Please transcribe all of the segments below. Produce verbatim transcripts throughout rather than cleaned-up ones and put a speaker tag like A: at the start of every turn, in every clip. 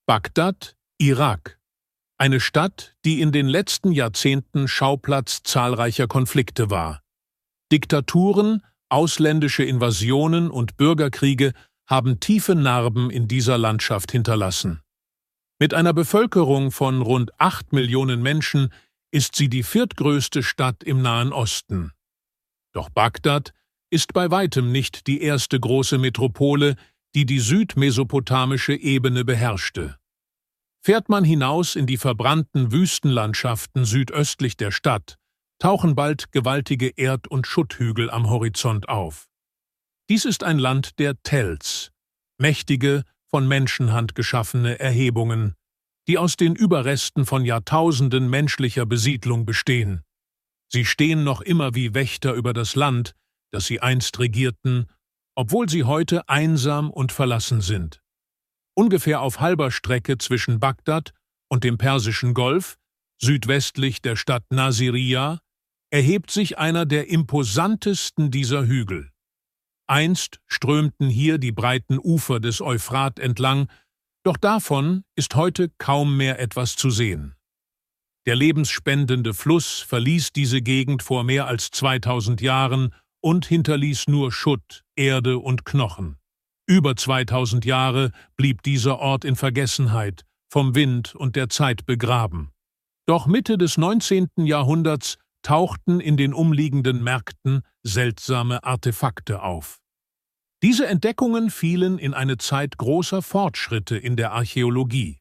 A: Bagdad, Irak. Eine Stadt, die in den letzten Jahrzehnten Schauplatz zahlreicher Konflikte war. Diktaturen, ausländische Invasionen und Bürgerkriege haben tiefe Narben in dieser Landschaft hinterlassen. Mit einer Bevölkerung von rund acht Millionen Menschen ist sie die viertgrößte Stadt im Nahen Osten. Doch Bagdad ist bei weitem nicht die erste große Metropole, die die südmesopotamische Ebene beherrschte. Fährt man hinaus in die verbrannten Wüstenlandschaften südöstlich der Stadt, tauchen bald gewaltige Erd- und Schutthügel am Horizont auf. Dies ist ein Land der Tells, mächtige, von Menschenhand geschaffene Erhebungen, die aus den Überresten von Jahrtausenden menschlicher Besiedlung bestehen. Sie stehen noch immer wie Wächter über das Land, das sie einst regierten, obwohl sie heute einsam und verlassen sind. Ungefähr auf halber Strecke zwischen Bagdad und dem Persischen Golf, südwestlich der Stadt Nasiriyah, erhebt sich einer der imposantesten dieser Hügel. Einst strömten hier die breiten Ufer des Euphrat entlang, doch davon ist heute kaum mehr etwas zu sehen. Der lebensspendende Fluss verließ diese Gegend vor mehr als zweitausend Jahren und hinterließ nur Schutt, Erde und Knochen. Über zweitausend Jahre blieb dieser Ort in Vergessenheit, vom Wind und der Zeit begraben. Doch Mitte des neunzehnten Jahrhunderts tauchten in den umliegenden Märkten seltsame Artefakte auf. Diese Entdeckungen fielen in eine Zeit großer Fortschritte in der Archäologie.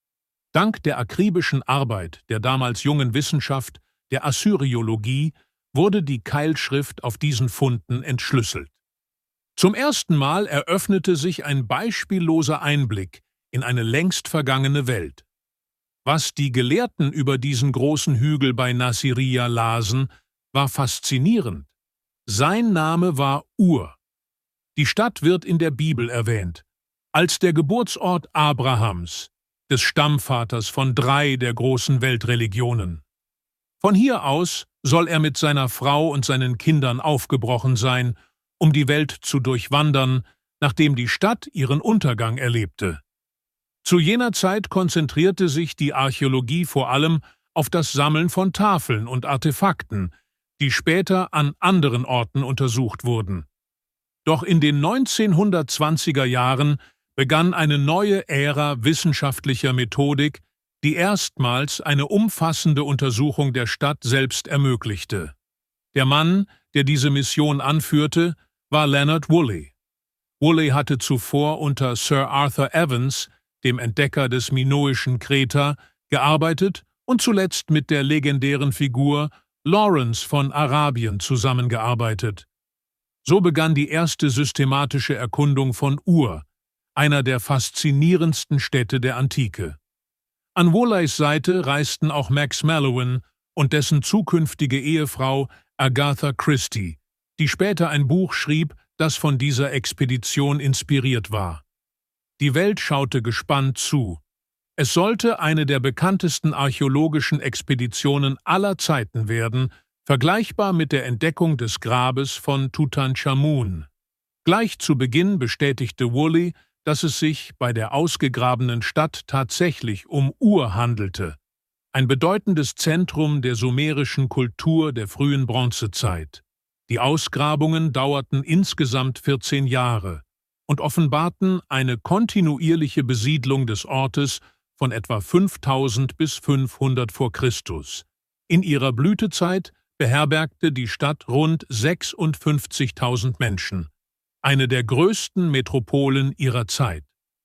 A: Dank der akribischen Arbeit der damals jungen Wissenschaft, der Assyriologie, wurde die Keilschrift auf diesen Funden entschlüsselt. Zum ersten Mal eröffnete sich ein beispielloser Einblick in eine längst vergangene Welt. Was die Gelehrten über diesen großen Hügel bei Nasiriyah lasen, war faszinierend. Sein Name war Ur. Die Stadt wird in der Bibel erwähnt, als der Geburtsort Abrahams, des Stammvaters von drei der großen Weltreligionen. Von hier aus soll er mit seiner Frau und seinen Kindern aufgebrochen sein, um die Welt zu durchwandern, nachdem die Stadt ihren Untergang erlebte. Zu jener Zeit konzentrierte sich die Archäologie vor allem auf das Sammeln von Tafeln und Artefakten, die später an anderen Orten untersucht wurden. Doch in den neunzehnhundertzwanziger Jahren begann eine neue Ära wissenschaftlicher Methodik, die erstmals eine umfassende Untersuchung der Stadt selbst ermöglichte. Der Mann, der diese Mission anführte, war Leonard Woolley. Woolley hatte zuvor unter Sir Arthur Evans, dem Entdecker des minoischen Kreta, gearbeitet und zuletzt mit der legendären Figur Lawrence von Arabien zusammengearbeitet. So begann die erste systematische Erkundung von Ur, einer der faszinierendsten Städte der Antike. An Wooleys Seite reisten auch Max Mallowan und dessen zukünftige Ehefrau Agatha Christie, die später ein Buch schrieb, das von dieser Expedition inspiriert war. Die Welt schaute gespannt zu. Es sollte eine der bekanntesten archäologischen Expeditionen aller Zeiten werden, vergleichbar mit der Entdeckung des Grabes von Tutanchamun. Gleich zu Beginn bestätigte Woolley, dass es sich bei der ausgegrabenen Stadt tatsächlich um Ur handelte, ein bedeutendes Zentrum der sumerischen Kultur der frühen Bronzezeit. Die Ausgrabungen dauerten insgesamt vierzehn Jahre und offenbarten eine kontinuierliche Besiedlung des Ortes von etwa fünftausend bis fünfhundert vor Christus. In ihrer Blütezeit beherbergte die Stadt rund sechsundfünfzigtausend Menschen, eine der größten Metropolen ihrer Zeit.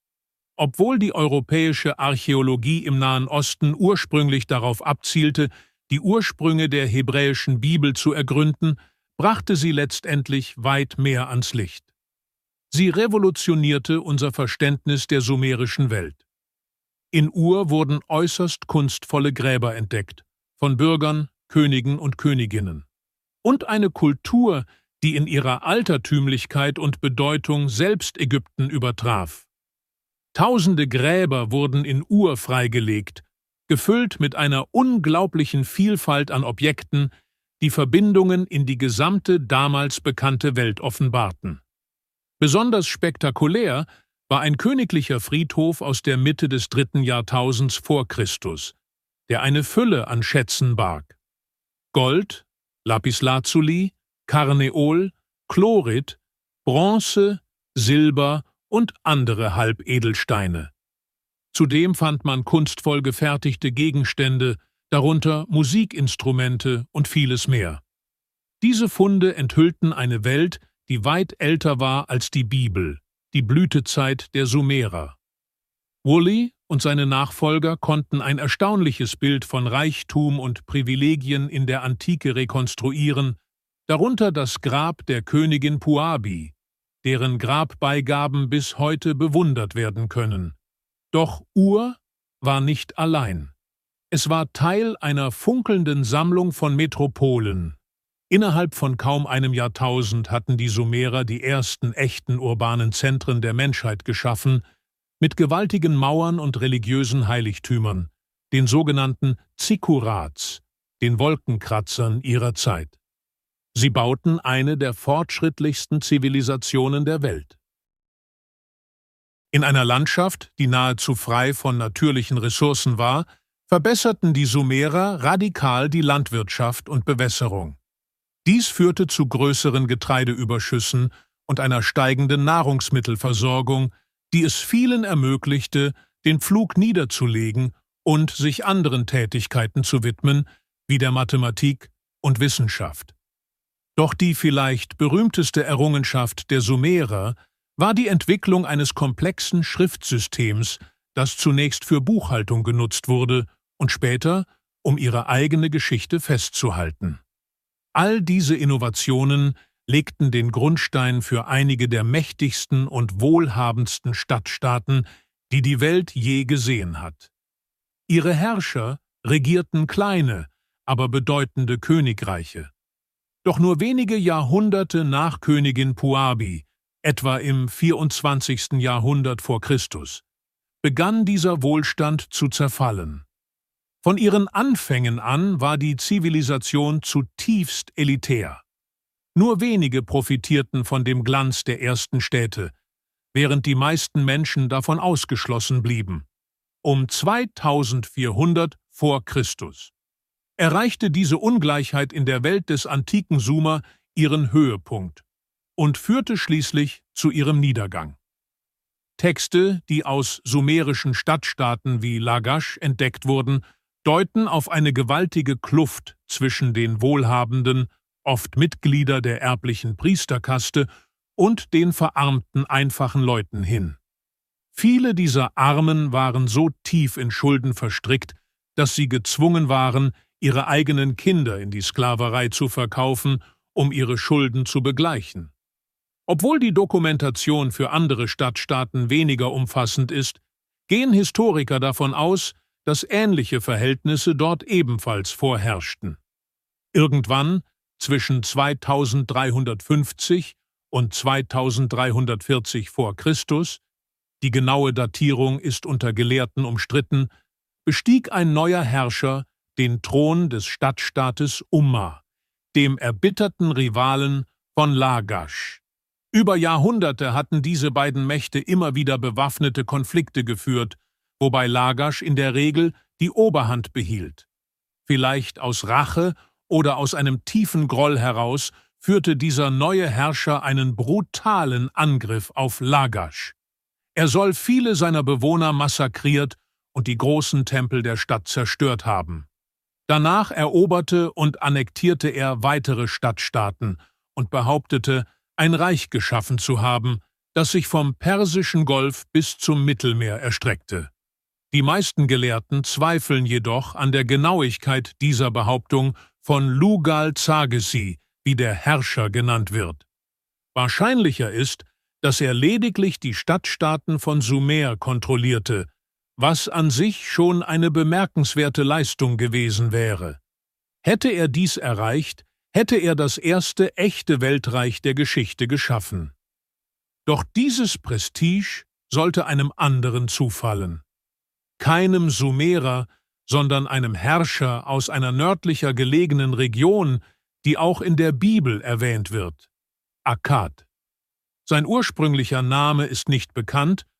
A: Obwohl die europäische Archäologie im Nahen Osten ursprünglich darauf abzielte, die Ursprünge der hebräischen Bibel zu ergründen, brachte sie letztendlich weit mehr ans Licht. Sie revolutionierte unser Verständnis der sumerischen Welt. In Ur wurden äußerst kunstvolle Gräber entdeckt, von Bürgern, Königen und Königinnen. Und eine Kultur, die in ihrer Altertümlichkeit und Bedeutung selbst Ägypten übertraf. Tausende Gräber wurden in Ur freigelegt, gefüllt mit einer unglaublichen Vielfalt an Objekten, die Verbindungen in die gesamte damals bekannte Welt offenbarten. Besonders spektakulär war ein königlicher Friedhof aus der Mitte des dritten Jahrtausends vor Christus, der eine Fülle an Schätzen barg. Gold, Lapislazuli, Karneol, Chlorit, Bronze, Silber und andere Halbedelsteine. Zudem fand man kunstvoll gefertigte Gegenstände, darunter Musikinstrumente und vieles mehr. Diese Funde enthüllten eine Welt, die weit älter war als die Bibel, die Blütezeit der Sumerer. Woolley und seine Nachfolger konnten ein erstaunliches Bild von Reichtum und Privilegien in der Antike rekonstruieren, darunter das Grab der Königin Puabi, deren Grabbeigaben bis heute bewundert werden können. Doch Ur war nicht allein. Es war Teil einer funkelnden Sammlung von Metropolen. Innerhalb von kaum einem Jahrtausend hatten die Sumerer die ersten echten urbanen Zentren der Menschheit geschaffen, mit gewaltigen Mauern und religiösen Heiligtümern, den sogenannten Zikkurats, den Wolkenkratzern ihrer Zeit. Sie bauten eine der fortschrittlichsten Zivilisationen der Welt. In einer Landschaft, die nahezu frei von natürlichen Ressourcen war, verbesserten die Sumerer radikal die Landwirtschaft und Bewässerung. Dies führte zu größeren Getreideüberschüssen und einer steigenden Nahrungsmittelversorgung, die es vielen ermöglichte, den Pflug niederzulegen und sich anderen Tätigkeiten zu widmen, wie der Mathematik und Wissenschaft. Doch die vielleicht berühmteste Errungenschaft der Sumerer war die Entwicklung eines komplexen Schriftsystems, das zunächst für Buchhaltung genutzt wurde und später, um ihre eigene Geschichte festzuhalten. All diese Innovationen legten den Grundstein für einige der mächtigsten und wohlhabendsten Stadtstaaten, die die Welt je gesehen hat. Ihre Herrscher regierten kleine, aber bedeutende Königreiche. Doch nur wenige Jahrhunderte nach Königin Puabi, etwa im vierundzwanzigsten Jahrhundert vor Christus, begann dieser Wohlstand zu zerfallen. Von ihren Anfängen an war die Zivilisation zutiefst elitär. Nur wenige profitierten von dem Glanz der ersten Städte, während die meisten Menschen davon ausgeschlossen blieben. Um zweitausendvierhundert vor Christus erreichte diese Ungleichheit in der Welt des antiken Sumer ihren Höhepunkt und führte schließlich zu ihrem Niedergang. Texte, die aus sumerischen Stadtstaaten wie Lagash entdeckt wurden, deuten auf eine gewaltige Kluft zwischen den wohlhabenden, oft Mitglieder der erblichen Priesterkaste, und den verarmten einfachen Leuten hin. Viele dieser Armen waren so tief in Schulden verstrickt, dass sie gezwungen waren, ihre eigenen Kinder in die Sklaverei zu verkaufen, um ihre Schulden zu begleichen. Obwohl die Dokumentation für andere Stadtstaaten weniger umfassend ist, gehen Historiker davon aus, dass ähnliche Verhältnisse dort ebenfalls vorherrschten. Irgendwann, zwischen zweitausenddreihundertfünfzig und zweitausenddreihundertvierzig vor Christus, die genaue Datierung ist unter Gelehrten umstritten, bestieg ein neuer Herrscher den Thron des Stadtstaates Umma, dem erbitterten Rivalen von Lagash. Über Jahrhunderte hatten diese beiden Mächte immer wieder bewaffnete Konflikte geführt, wobei Lagash in der Regel die Oberhand behielt. Vielleicht aus Rache oder aus einem tiefen Groll heraus führte dieser neue Herrscher einen brutalen Angriff auf Lagash. Er soll viele seiner Bewohner massakriert und die großen Tempel der Stadt zerstört haben. Danach eroberte und annektierte er weitere Stadtstaaten und behauptete, ein Reich geschaffen zu haben, das sich vom Persischen Golf bis zum Mittelmeer erstreckte. Die meisten Gelehrten zweifeln jedoch an der Genauigkeit dieser Behauptung von Lugal-Zaggisi, wie der Herrscher genannt wird. Wahrscheinlicher ist, dass er lediglich die Stadtstaaten von Sumer kontrollierte, was an sich schon eine bemerkenswerte Leistung gewesen wäre. Hätte er dies erreicht, hätte er das erste echte Weltreich der Geschichte geschaffen. Doch dieses Prestige sollte einem anderen zufallen. Keinem Sumerer, sondern einem Herrscher aus einer nördlicher gelegenen Region, die auch in der Bibel erwähnt wird, Akkad. Sein ursprünglicher Name ist nicht bekannt,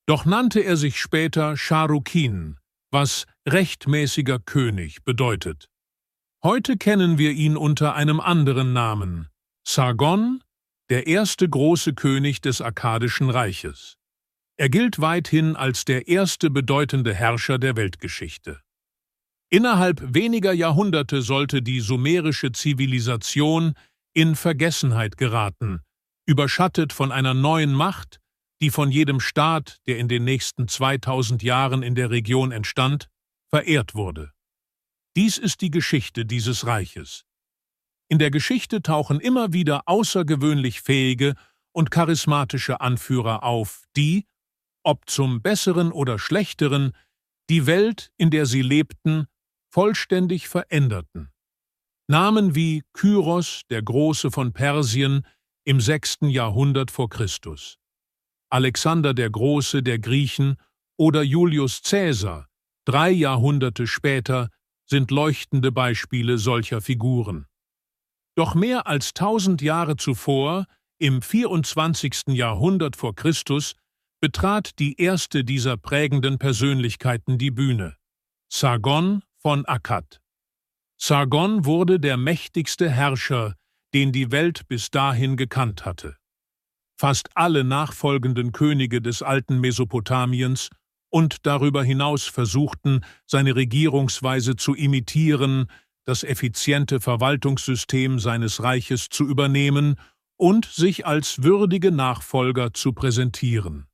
A: Doch nannte er sich später Sharukin, was rechtmäßiger König bedeutet. Heute kennen wir ihn unter einem anderen Namen, Sargon, der erste große König des Akkadischen Reiches. Er gilt weithin als der erste bedeutende Herrscher der Weltgeschichte. Innerhalb weniger Jahrhunderte sollte die sumerische Zivilisation in Vergessenheit geraten, überschattet von einer neuen Macht, die von jedem Staat, der in den nächsten zweitausend Jahren in der Region entstand, verehrt wurde. Dies ist die Geschichte dieses Reiches. In der Geschichte tauchen immer wieder außergewöhnlich fähige und charismatische Anführer auf, die, ob zum Besseren oder Schlechteren, die Welt, in der sie lebten, vollständig veränderten. Namen wie Kyros, der Große von Persien, im sechsten Jahrhundert vor Christus, Alexander der Große der Griechen oder Julius Caesar, drei Jahrhunderte später, sind leuchtende Beispiele solcher Figuren. Doch mehr als tausend Jahre zuvor, im vierundzwanzigsten Jahrhundert vor Christus, betrat die erste dieser prägenden Persönlichkeiten die Bühne, Sargon von Akkad. Sargon wurde der mächtigste Herrscher, den die Welt bis dahin gekannt hatte. Fast alle nachfolgenden Könige des alten Mesopotamiens und darüber hinaus versuchten, seine Regierungsweise zu imitieren, das effiziente Verwaltungssystem seines Reiches zu übernehmen und sich als würdige Nachfolger zu präsentieren.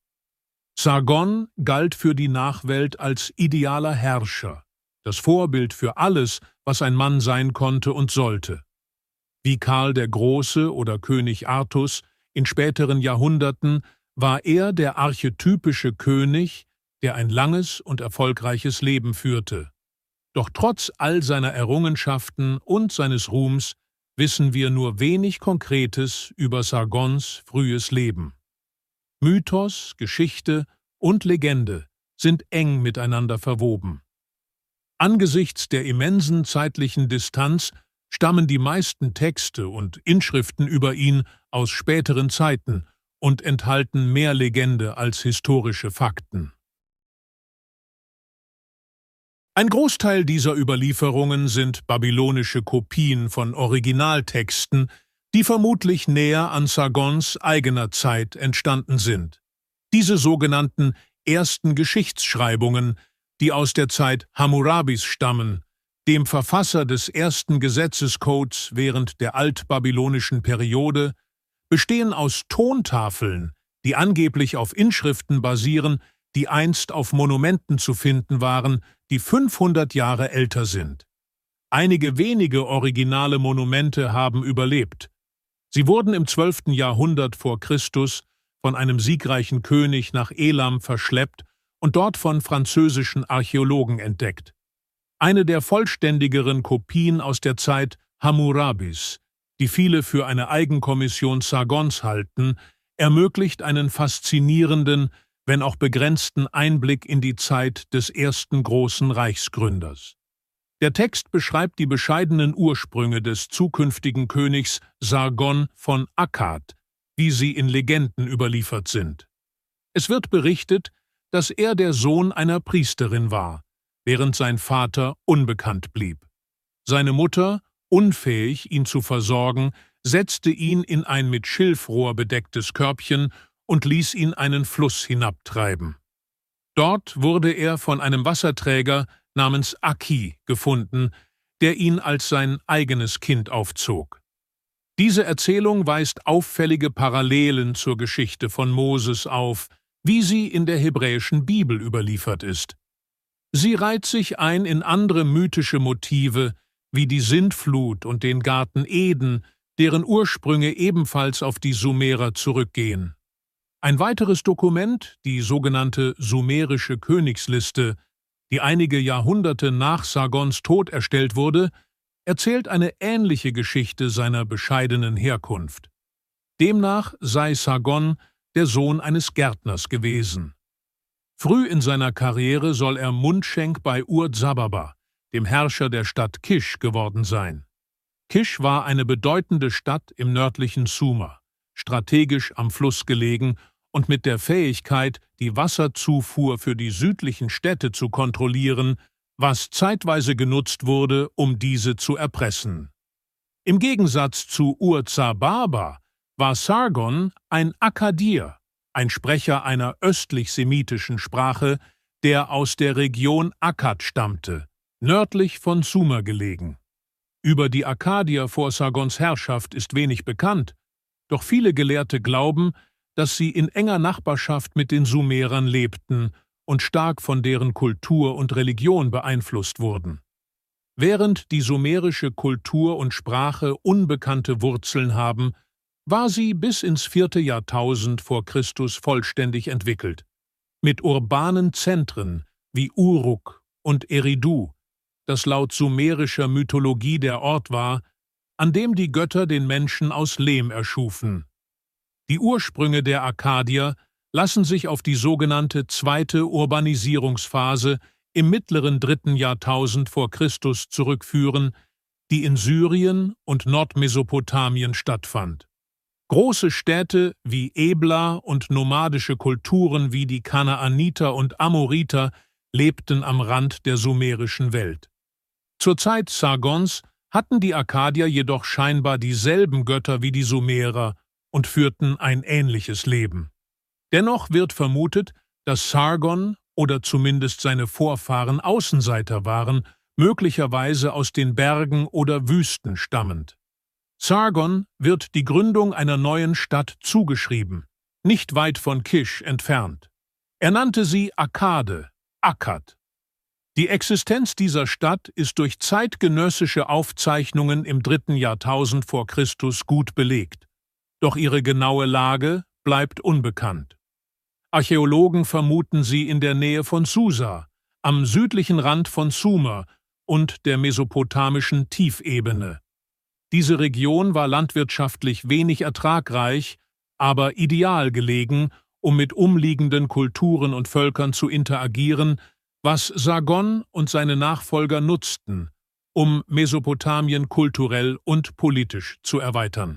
A: Sargon galt für die Nachwelt als idealer Herrscher, das Vorbild für alles, was ein Mann sein konnte und sollte. Wie Karl der Große oder König Artus in späteren Jahrhunderten war er der archetypische König, der ein langes und erfolgreiches Leben führte. Doch trotz all seiner Errungenschaften und seines Ruhms wissen wir nur wenig Konkretes über Sargons frühes Leben. Mythos, Geschichte und Legende sind eng miteinander verwoben. Angesichts der immensen zeitlichen Distanz stammen die meisten Texte und Inschriften über ihn aus späteren Zeiten und enthalten mehr Legende als historische Fakten. Ein Großteil dieser Überlieferungen sind babylonische Kopien von Originaltexten, die vermutlich näher an Sargons eigener Zeit entstanden sind. Diese sogenannten ersten Geschichtsschreibungen, die aus der Zeit Hammurabis stammen, dem Verfasser des ersten Gesetzescodes während der altbabylonischen Periode, bestehen aus Tontafeln, die angeblich auf Inschriften basieren, die einst auf Monumenten zu finden waren, die fünfhundert Jahre älter sind. Einige wenige originale Monumente haben überlebt. Sie wurden im zwölften Jahrhundert vor Christus von einem siegreichen König nach Elam verschleppt und dort von französischen Archäologen entdeckt. Eine der vollständigeren Kopien aus der Zeit Hammurabis, die viele für eine Eigenkommission Sargons halten, ermöglicht einen faszinierenden, wenn auch begrenzten Einblick in die Zeit des ersten großen Reichsgründers. Der Text beschreibt die bescheidenen Ursprünge des zukünftigen Königs Sargon von Akkad, wie sie in Legenden überliefert sind. Es wird berichtet, dass er der Sohn einer Priesterin war, während sein Vater unbekannt blieb. Seine Mutter, unfähig, ihn zu versorgen, setzte ihn in ein mit Schilfrohr bedecktes Körbchen und ließ ihn einen Fluss hinabtreiben. Dort wurde er von einem Wasserträger namens Aki gefunden, der ihn als sein eigenes Kind aufzog. Diese Erzählung weist auffällige Parallelen zur Geschichte von Moses auf, wie sie in der hebräischen Bibel überliefert ist. Sie reiht sich ein in andere mythische Motive, wie die Sintflut und den Garten Eden, deren Ursprünge ebenfalls auf die Sumerer zurückgehen. Ein weiteres Dokument, die sogenannte Sumerische Königsliste, die einige Jahrhunderte nach Sargons Tod erstellt wurde, erzählt eine ähnliche Geschichte seiner bescheidenen Herkunft. Demnach sei Sargon der Sohn eines Gärtners gewesen. Früh in seiner Karriere soll er Mundschenk bei Ur-Zababa, dem Herrscher der Stadt Kisch, geworden sein. Kisch war eine bedeutende Stadt im nördlichen Sumer, strategisch am Fluss gelegen und mit der Fähigkeit, die Wasserzufuhr für die südlichen Städte zu kontrollieren, was zeitweise genutzt wurde, um diese zu erpressen. Im Gegensatz zu Ur-Zar Barba war Sargon ein Akkadier, ein Sprecher einer östlich-semitischen Sprache, der aus der Region Akkad stammte, nördlich von Sumer gelegen. Über die Akkadier vor Sargons Herrschaft ist wenig bekannt, doch viele Gelehrte glauben, dass sie in enger Nachbarschaft mit den Sumerern lebten und stark von deren Kultur und Religion beeinflusst wurden. Während die sumerische Kultur und Sprache unbekannte Wurzeln haben, war sie bis ins vierte Jahrtausend vor Christus vollständig entwickelt, mit urbanen Zentren wie Uruk und Eridu, das laut sumerischer Mythologie der Ort war, an dem die Götter den Menschen aus Lehm erschufen. Die Ursprünge der Akkadier lassen sich auf die sogenannte zweite Urbanisierungsphase im mittleren dritten Jahrtausend vor Christus zurückführen, die in Syrien und Nordmesopotamien stattfand. Große Städte wie Ebla und nomadische Kulturen wie die Kanaaniter und Amoriter lebten am Rand der sumerischen Welt. Zur Zeit Sargons hatten die Akkadier jedoch scheinbar dieselben Götter wie die Sumerer und führten ein ähnliches Leben. Dennoch wird vermutet, dass Sargon oder zumindest seine Vorfahren Außenseiter waren, möglicherweise aus den Bergen oder Wüsten stammend. Sargon wird die Gründung einer neuen Stadt zugeschrieben, nicht weit von Kish entfernt. Er nannte sie Akkade, Akkad. Die Existenz dieser Stadt ist durch zeitgenössische Aufzeichnungen im dritten Jahrtausend vor Christus gut belegt, doch ihre genaue Lage bleibt unbekannt. Archäologen vermuten sie in der Nähe von Susa, am südlichen Rand von Sumer und der mesopotamischen Tiefebene. Diese Region war landwirtschaftlich wenig ertragreich, aber ideal gelegen, um mit umliegenden Kulturen und Völkern zu interagieren, was Sargon und seine Nachfolger nutzten, um Mesopotamien kulturell und politisch zu erweitern.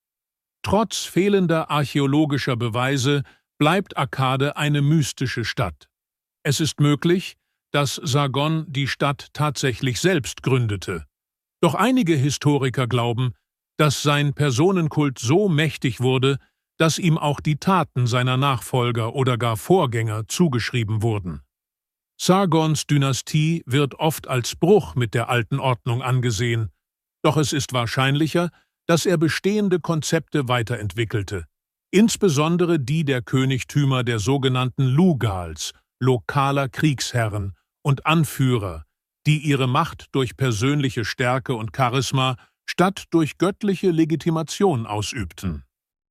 A: Trotz fehlender archäologischer Beweise bleibt Akkade eine mystische Stadt. Es ist möglich, dass Sargon die Stadt tatsächlich selbst gründete. Doch einige Historiker glauben, dass sein Personenkult so mächtig wurde, dass ihm auch die Taten seiner Nachfolger oder gar Vorgänger zugeschrieben wurden. Sargons Dynastie wird oft als Bruch mit der alten Ordnung angesehen, doch es ist wahrscheinlicher, dass er bestehende Konzepte weiterentwickelte, insbesondere die der Königtümer der sogenannten Lugals, lokaler Kriegsherren und Anführer, die ihre Macht durch persönliche Stärke und Charisma statt durch göttliche Legitimation ausübten.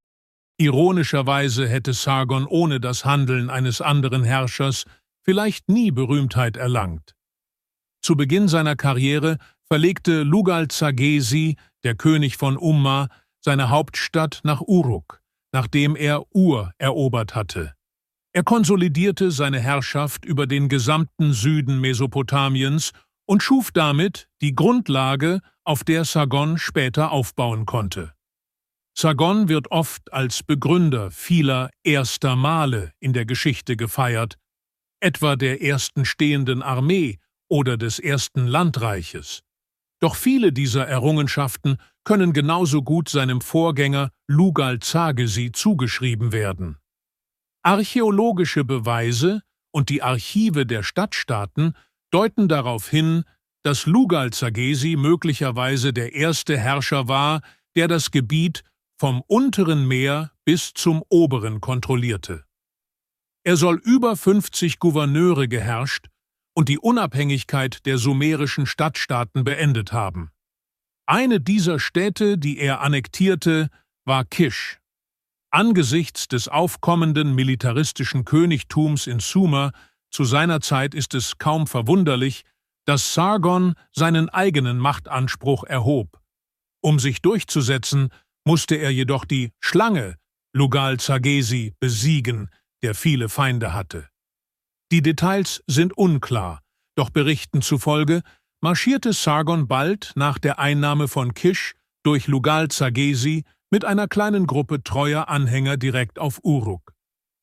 A: Ironischerweise hätte Sargon ohne das Handeln eines anderen Herrschers vielleicht nie Berühmtheit erlangt. Zu Beginn seiner Karriere verlegte Lugal-Zagesi, der König von Umma, seine Hauptstadt nach Uruk, nachdem er Ur erobert hatte. Er konsolidierte seine Herrschaft über den gesamten Süden Mesopotamiens und schuf damit die Grundlage, auf der Sargon später aufbauen konnte. Sargon wird oft als Begründer vieler erster Male in der Geschichte gefeiert, etwa der ersten stehenden Armee oder des ersten Landreiches. Doch viele dieser Errungenschaften können genauso gut seinem Vorgänger Lugal-Zagesi zugeschrieben werden. Archäologische Beweise und die Archive der Stadtstaaten deuten darauf hin, dass Lugal-Zagesi möglicherweise der erste Herrscher war, der das Gebiet vom unteren Meer bis zum oberen kontrollierte. Er soll über fünfzig Gouverneure geherrscht und die Unabhängigkeit der sumerischen Stadtstaaten beendet haben. Eine dieser Städte, die er annektierte, war Kish. Angesichts des aufkommenden militaristischen Königtums in Sumer zu seiner Zeit ist es kaum verwunderlich, dass Sargon seinen eigenen Machtanspruch erhob. Um sich durchzusetzen, musste er jedoch die Schlange Lugal-Zagesi besiegen, der viele Feinde hatte. Die Details sind unklar, doch Berichten zufolge marschierte Sargon bald nach der Einnahme von Kish durch Lugal-Zagesi mit einer kleinen Gruppe treuer Anhänger direkt auf Uruk.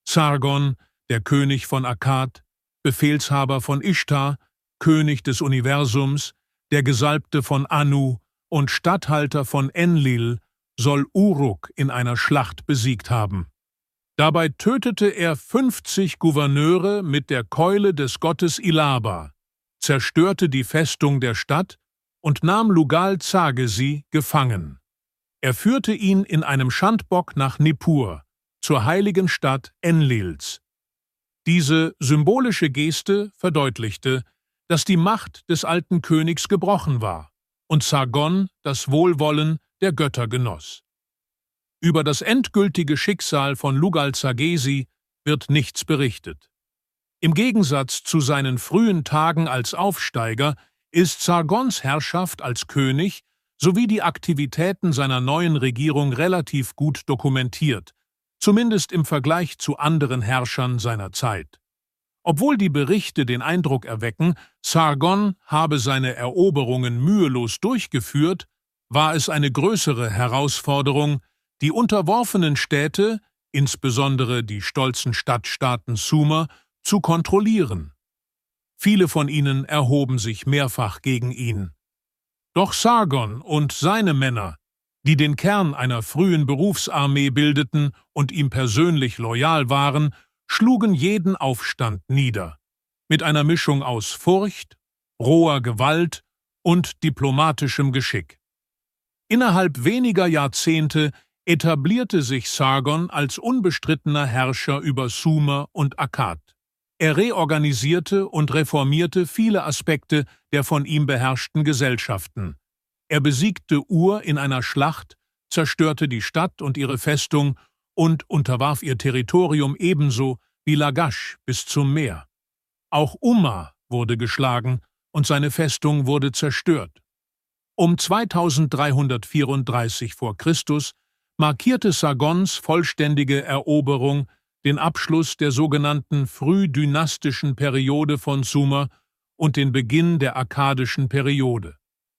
A: Sargon, der König von Akkad, Befehlshaber von Ishtar, König des Universums, der Gesalbte von Anu und Statthalter von Enlil, soll Uruk in einer Schlacht besiegt haben. Dabei tötete er fünfzig Gouverneure mit der Keule des Gottes Ilaba, zerstörte die Festung der Stadt und nahm Lugal-Zagesi gefangen. Er führte ihn in einem Schandbock nach Nippur, zur heiligen Stadt Enlils. Diese symbolische Geste verdeutlichte, dass die Macht des alten Königs gebrochen war und Sargon das Wohlwollen der Götter genoss. Über das endgültige Schicksal von Lugal-Zagesi wird nichts berichtet. Im Gegensatz zu seinen frühen Tagen als Aufsteiger ist Sargons Herrschaft als König sowie die Aktivitäten seiner neuen Regierung relativ gut dokumentiert, zumindest im Vergleich zu anderen Herrschern seiner Zeit. Obwohl die Berichte den Eindruck erwecken, Sargon habe seine Eroberungen mühelos durchgeführt, war es eine größere Herausforderung, die unterworfenen Städte, insbesondere die stolzen Stadtstaaten Sumer, zu kontrollieren. Viele von ihnen erhoben sich mehrfach gegen ihn. Doch Sargon und seine Männer, die den Kern einer frühen Berufsarmee bildeten und ihm persönlich loyal waren, schlugen jeden Aufstand nieder, mit einer Mischung aus Furcht, roher Gewalt und diplomatischem Geschick. Innerhalb weniger Jahrzehnte etablierte sich Sargon als unbestrittener Herrscher über Sumer und Akkad. Er reorganisierte und reformierte viele Aspekte der von ihm beherrschten Gesellschaften. Er besiegte Ur in einer Schlacht, zerstörte die Stadt und ihre Festung und unterwarf ihr Territorium ebenso wie Lagash bis zum Meer. Auch Umma wurde geschlagen und seine Festung wurde zerstört. Um zweitausenddreihundertvierunddreißig vor Christus markierte Sargons vollständige Eroberung den Abschluss der sogenannten frühdynastischen Periode von Sumer und den Beginn der akkadischen Periode.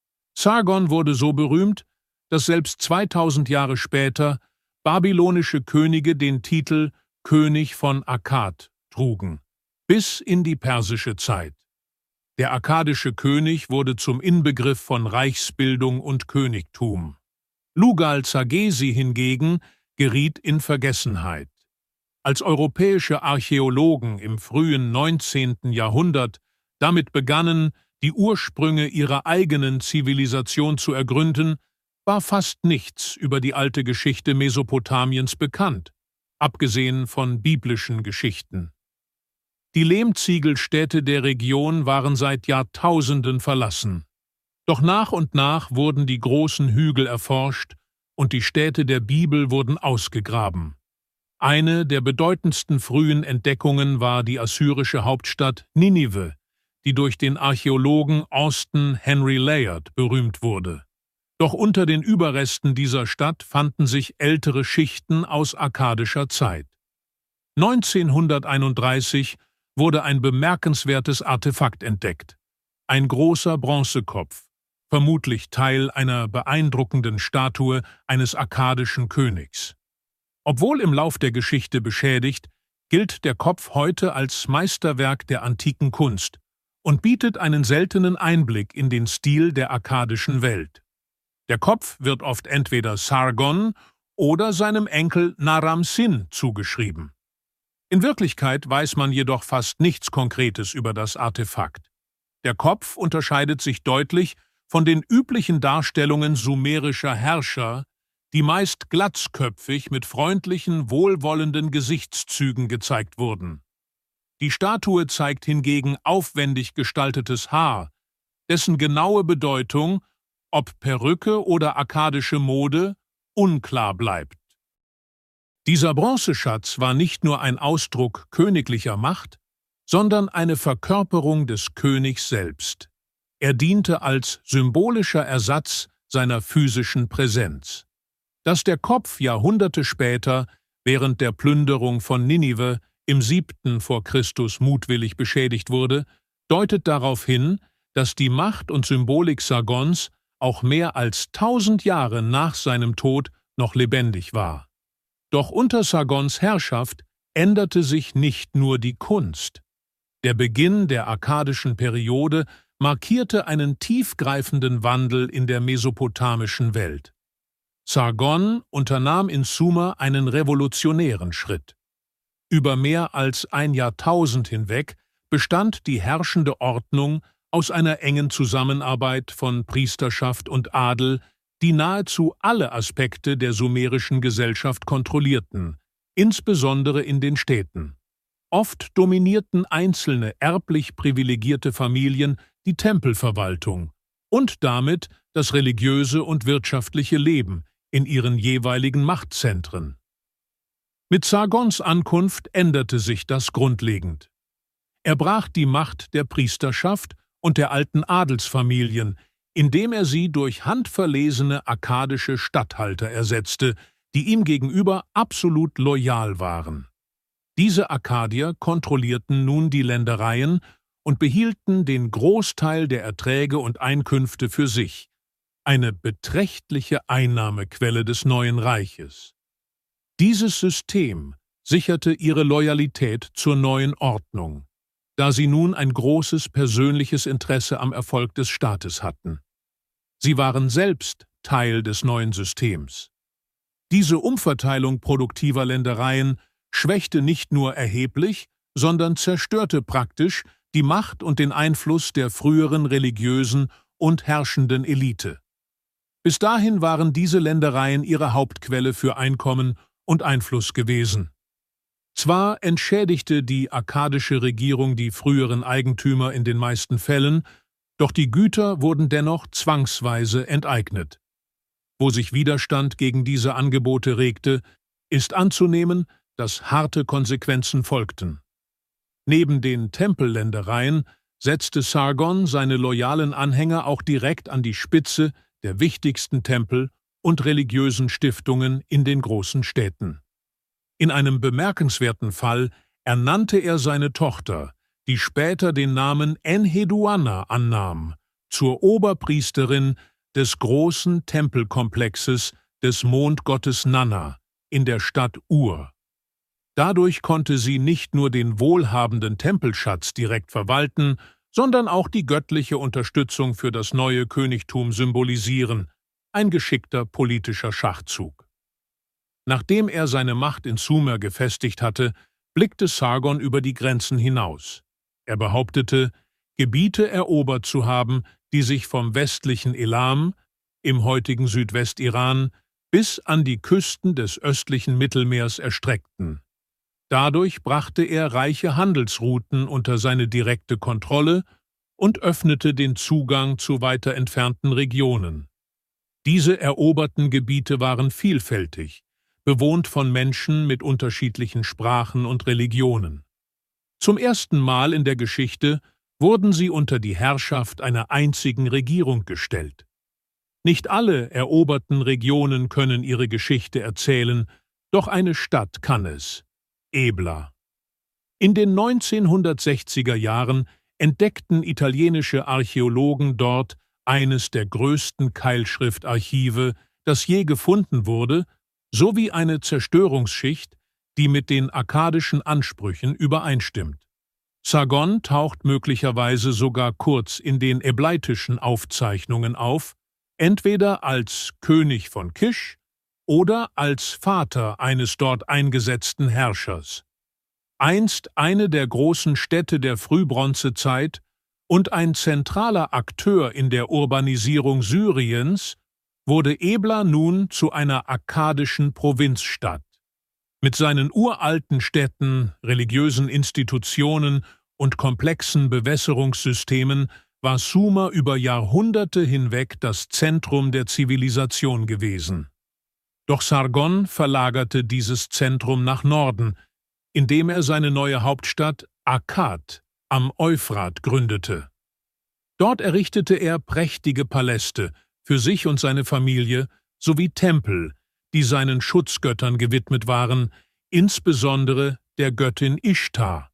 A: Sargon wurde so berühmt, dass selbst zweitausend Jahre später babylonische Könige den Titel König von Akkad trugen, bis in die persische Zeit. Der akkadische König wurde zum Inbegriff von Reichsbildung und Königtum. Lugal-Zagesi hingegen geriet in Vergessenheit. Als europäische Archäologen im frühen neunzehnten Jahrhundert damit begannen, die Ursprünge ihrer eigenen Zivilisation zu ergründen, war fast nichts über die alte Geschichte Mesopotamiens bekannt, abgesehen von biblischen Geschichten. Die Lehmziegelstädte der Region waren seit Jahrtausenden verlassen. Doch nach und nach wurden die großen Hügel erforscht und die Städte der Bibel wurden ausgegraben. Eine der bedeutendsten frühen Entdeckungen war die assyrische Hauptstadt Ninive, die durch den Archäologen Austin Henry Layard berühmt wurde. Doch unter den Überresten dieser Stadt fanden sich ältere Schichten aus akkadischer Zeit. neunzehnhunderteinunddreißig wurde ein bemerkenswertes Artefakt entdeckt. Ein großer Bronzekopf, vermutlich Teil einer beeindruckenden Statue eines akkadischen Königs. Obwohl im Lauf der Geschichte beschädigt, gilt der Kopf heute als Meisterwerk der antiken Kunst und bietet einen seltenen Einblick in den Stil der akkadischen Welt. Der Kopf wird oft entweder Sargon oder seinem Enkel Naram-Sin zugeschrieben. In Wirklichkeit weiß man jedoch fast nichts Konkretes über das Artefakt. Der Kopf unterscheidet sich deutlich von den üblichen Darstellungen sumerischer Herrscher, die meist glatzköpfig mit freundlichen, wohlwollenden Gesichtszügen gezeigt wurden. Die Statue zeigt hingegen aufwendig gestaltetes Haar, dessen genaue Bedeutung, ob Perücke oder akkadische Mode, unklar bleibt. Dieser Bronzeschatz war nicht nur ein Ausdruck königlicher Macht, sondern eine Verkörperung des Königs selbst. Er diente als symbolischer Ersatz seiner physischen Präsenz. Dass der Kopf Jahrhunderte später, während der Plünderung von Ninive, im siebten vor Christus mutwillig beschädigt wurde, deutet darauf hin, dass die Macht und Symbolik Sargons auch mehr als tausend Jahre nach seinem Tod noch lebendig war. Doch unter Sargons Herrschaft änderte sich nicht nur die Kunst. Der Beginn der akkadischen Periode markierte einen tiefgreifenden Wandel in der mesopotamischen Welt. Sargon unternahm in Sumer einen revolutionären Schritt. Über mehr als ein Jahrtausend hinweg bestand die herrschende Ordnung aus einer engen Zusammenarbeit von Priesterschaft und Adel, die nahezu alle Aspekte der sumerischen Gesellschaft kontrollierten, insbesondere in den Städten. Oft dominierten einzelne erblich privilegierte Familien die Tempelverwaltung und damit das religiöse und wirtschaftliche Leben in ihren jeweiligen Machtzentren. Mit Sargons Ankunft änderte sich das grundlegend. Er brach die Macht der Priesterschaft und der alten Adelsfamilien, indem er sie durch handverlesene akkadische Statthalter ersetzte, die ihm gegenüber absolut loyal waren. Diese Akkadier kontrollierten nun die Ländereien und behielten den Großteil der Erträge und Einkünfte für sich, eine beträchtliche Einnahmequelle des neuen Reiches. Dieses System sicherte ihre Loyalität zur neuen Ordnung, da sie nun ein großes persönliches Interesse am Erfolg des Staates hatten. Sie waren selbst Teil des neuen Systems. Diese Umverteilung produktiver Ländereien schwächte nicht nur erheblich, sondern zerstörte praktisch die Macht und den Einfluss der früheren religiösen und herrschenden Elite. Bis dahin waren diese Ländereien ihre Hauptquelle für Einkommen und Einfluss gewesen. Zwar entschädigte die akkadische Regierung die früheren Eigentümer in den meisten Fällen, doch die Güter wurden dennoch zwangsweise enteignet. Wo sich Widerstand gegen diese Angebote regte, ist anzunehmen, dass harte Konsequenzen folgten. Neben den Tempelländereien setzte Sargon seine loyalen Anhänger auch direkt an die Spitze der wichtigsten Tempel und religiösen Stiftungen in den großen Städten. In einem bemerkenswerten Fall ernannte er seine Tochter, die später den Namen Enheduanna annahm, zur Oberpriesterin des großen Tempelkomplexes des Mondgottes Nanna in der Stadt Ur. Dadurch konnte sie nicht nur den wohlhabenden Tempelschatz direkt verwalten, sondern auch die göttliche Unterstützung für das neue Königtum symbolisieren, ein geschickter politischer Schachzug. Nachdem er seine Macht in Sumer gefestigt hatte, blickte Sargon über die Grenzen hinaus. Er behauptete, Gebiete erobert zu haben, die sich vom westlichen Elam, im heutigen Südwestiran, bis an die Küsten des östlichen Mittelmeers erstreckten. Dadurch brachte er reiche Handelsrouten unter seine direkte Kontrolle und öffnete den Zugang zu weiter entfernten Regionen. Diese eroberten Gebiete waren vielfältig, bewohnt von Menschen mit unterschiedlichen Sprachen und Religionen. Zum ersten Mal in der Geschichte wurden sie unter die Herrschaft einer einzigen Regierung gestellt. Nicht alle eroberten Regionen können ihre Geschichte erzählen, doch eine Stadt kann es: Ebla. In den neunzehnhundertsechziger Jahren entdeckten italienische Archäologen dort eines der größten Keilschriftarchive, das je gefunden wurde, sowie eine Zerstörungsschicht, die mit den akkadischen Ansprüchen übereinstimmt. Sargon taucht möglicherweise sogar kurz in den eblaitischen Aufzeichnungen auf, entweder als König von Kisch oder als Vater eines dort eingesetzten Herrschers. Einst eine der großen Städte der Frühbronzezeit und ein zentraler Akteur in der Urbanisierung Syriens, wurde Ebla nun zu einer akkadischen Provinzstadt. Mit seinen uralten Städten, religiösen Institutionen und komplexen Bewässerungssystemen war Sumer über Jahrhunderte hinweg das Zentrum der Zivilisation gewesen. Doch Sargon verlagerte dieses Zentrum nach Norden, indem er seine neue Hauptstadt Akkad am Euphrat gründete. Dort errichtete er prächtige Paläste für sich und seine Familie sowie Tempel, die seinen Schutzgöttern gewidmet waren, insbesondere der Göttin Ishtar.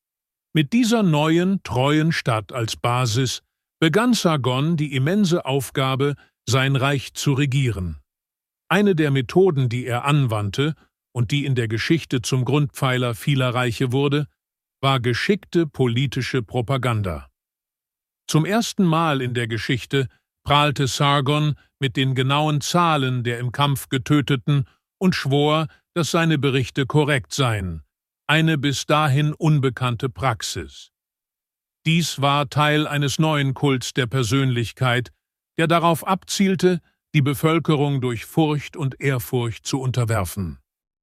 A: Mit dieser neuen, treuen Stadt als Basis begann Sargon die immense Aufgabe, sein Reich zu regieren. Eine der Methoden, die er anwandte, und die in der Geschichte zum Grundpfeiler vieler Reiche wurde, war geschickte politische Propaganda. Zum ersten Mal in der Geschichte prahlte Sargon mit den genauen Zahlen der im Kampf Getöteten und schwor, dass seine Berichte korrekt seien, eine bis dahin unbekannte Praxis. Dies war Teil eines neuen Kults der Persönlichkeit, der darauf abzielte, die Bevölkerung durch Furcht und Ehrfurcht zu unterwerfen.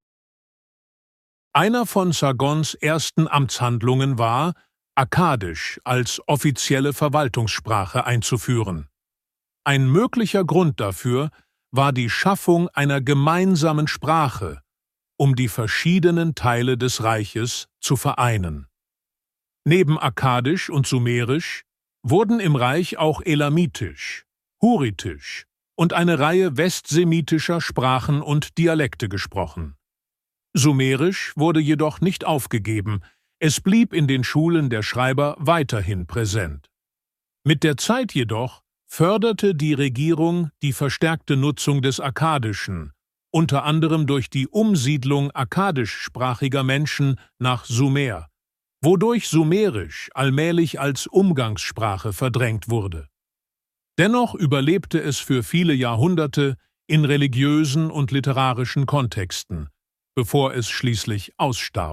A: Einer von Sargons ersten Amtshandlungen war, Akkadisch als offizielle Verwaltungssprache einzuführen. Ein möglicher Grund dafür war die Schaffung einer gemeinsamen Sprache, um die verschiedenen Teile des Reiches zu vereinen. Neben Akkadisch und Sumerisch wurden im Reich auch Elamitisch, Hurritisch und eine Reihe westsemitischer Sprachen und Dialekte gesprochen. Sumerisch wurde jedoch nicht aufgegeben, es blieb in den Schulen der Schreiber weiterhin präsent. Mit der Zeit jedoch förderte die Regierung die verstärkte Nutzung des Akkadischen, unter anderem durch die Umsiedlung akkadischsprachiger Menschen nach Sumer, wodurch Sumerisch allmählich als Umgangssprache verdrängt wurde. Dennoch überlebte es für viele Jahrhunderte in religiösen und literarischen Kontexten, bevor es schließlich ausstarb.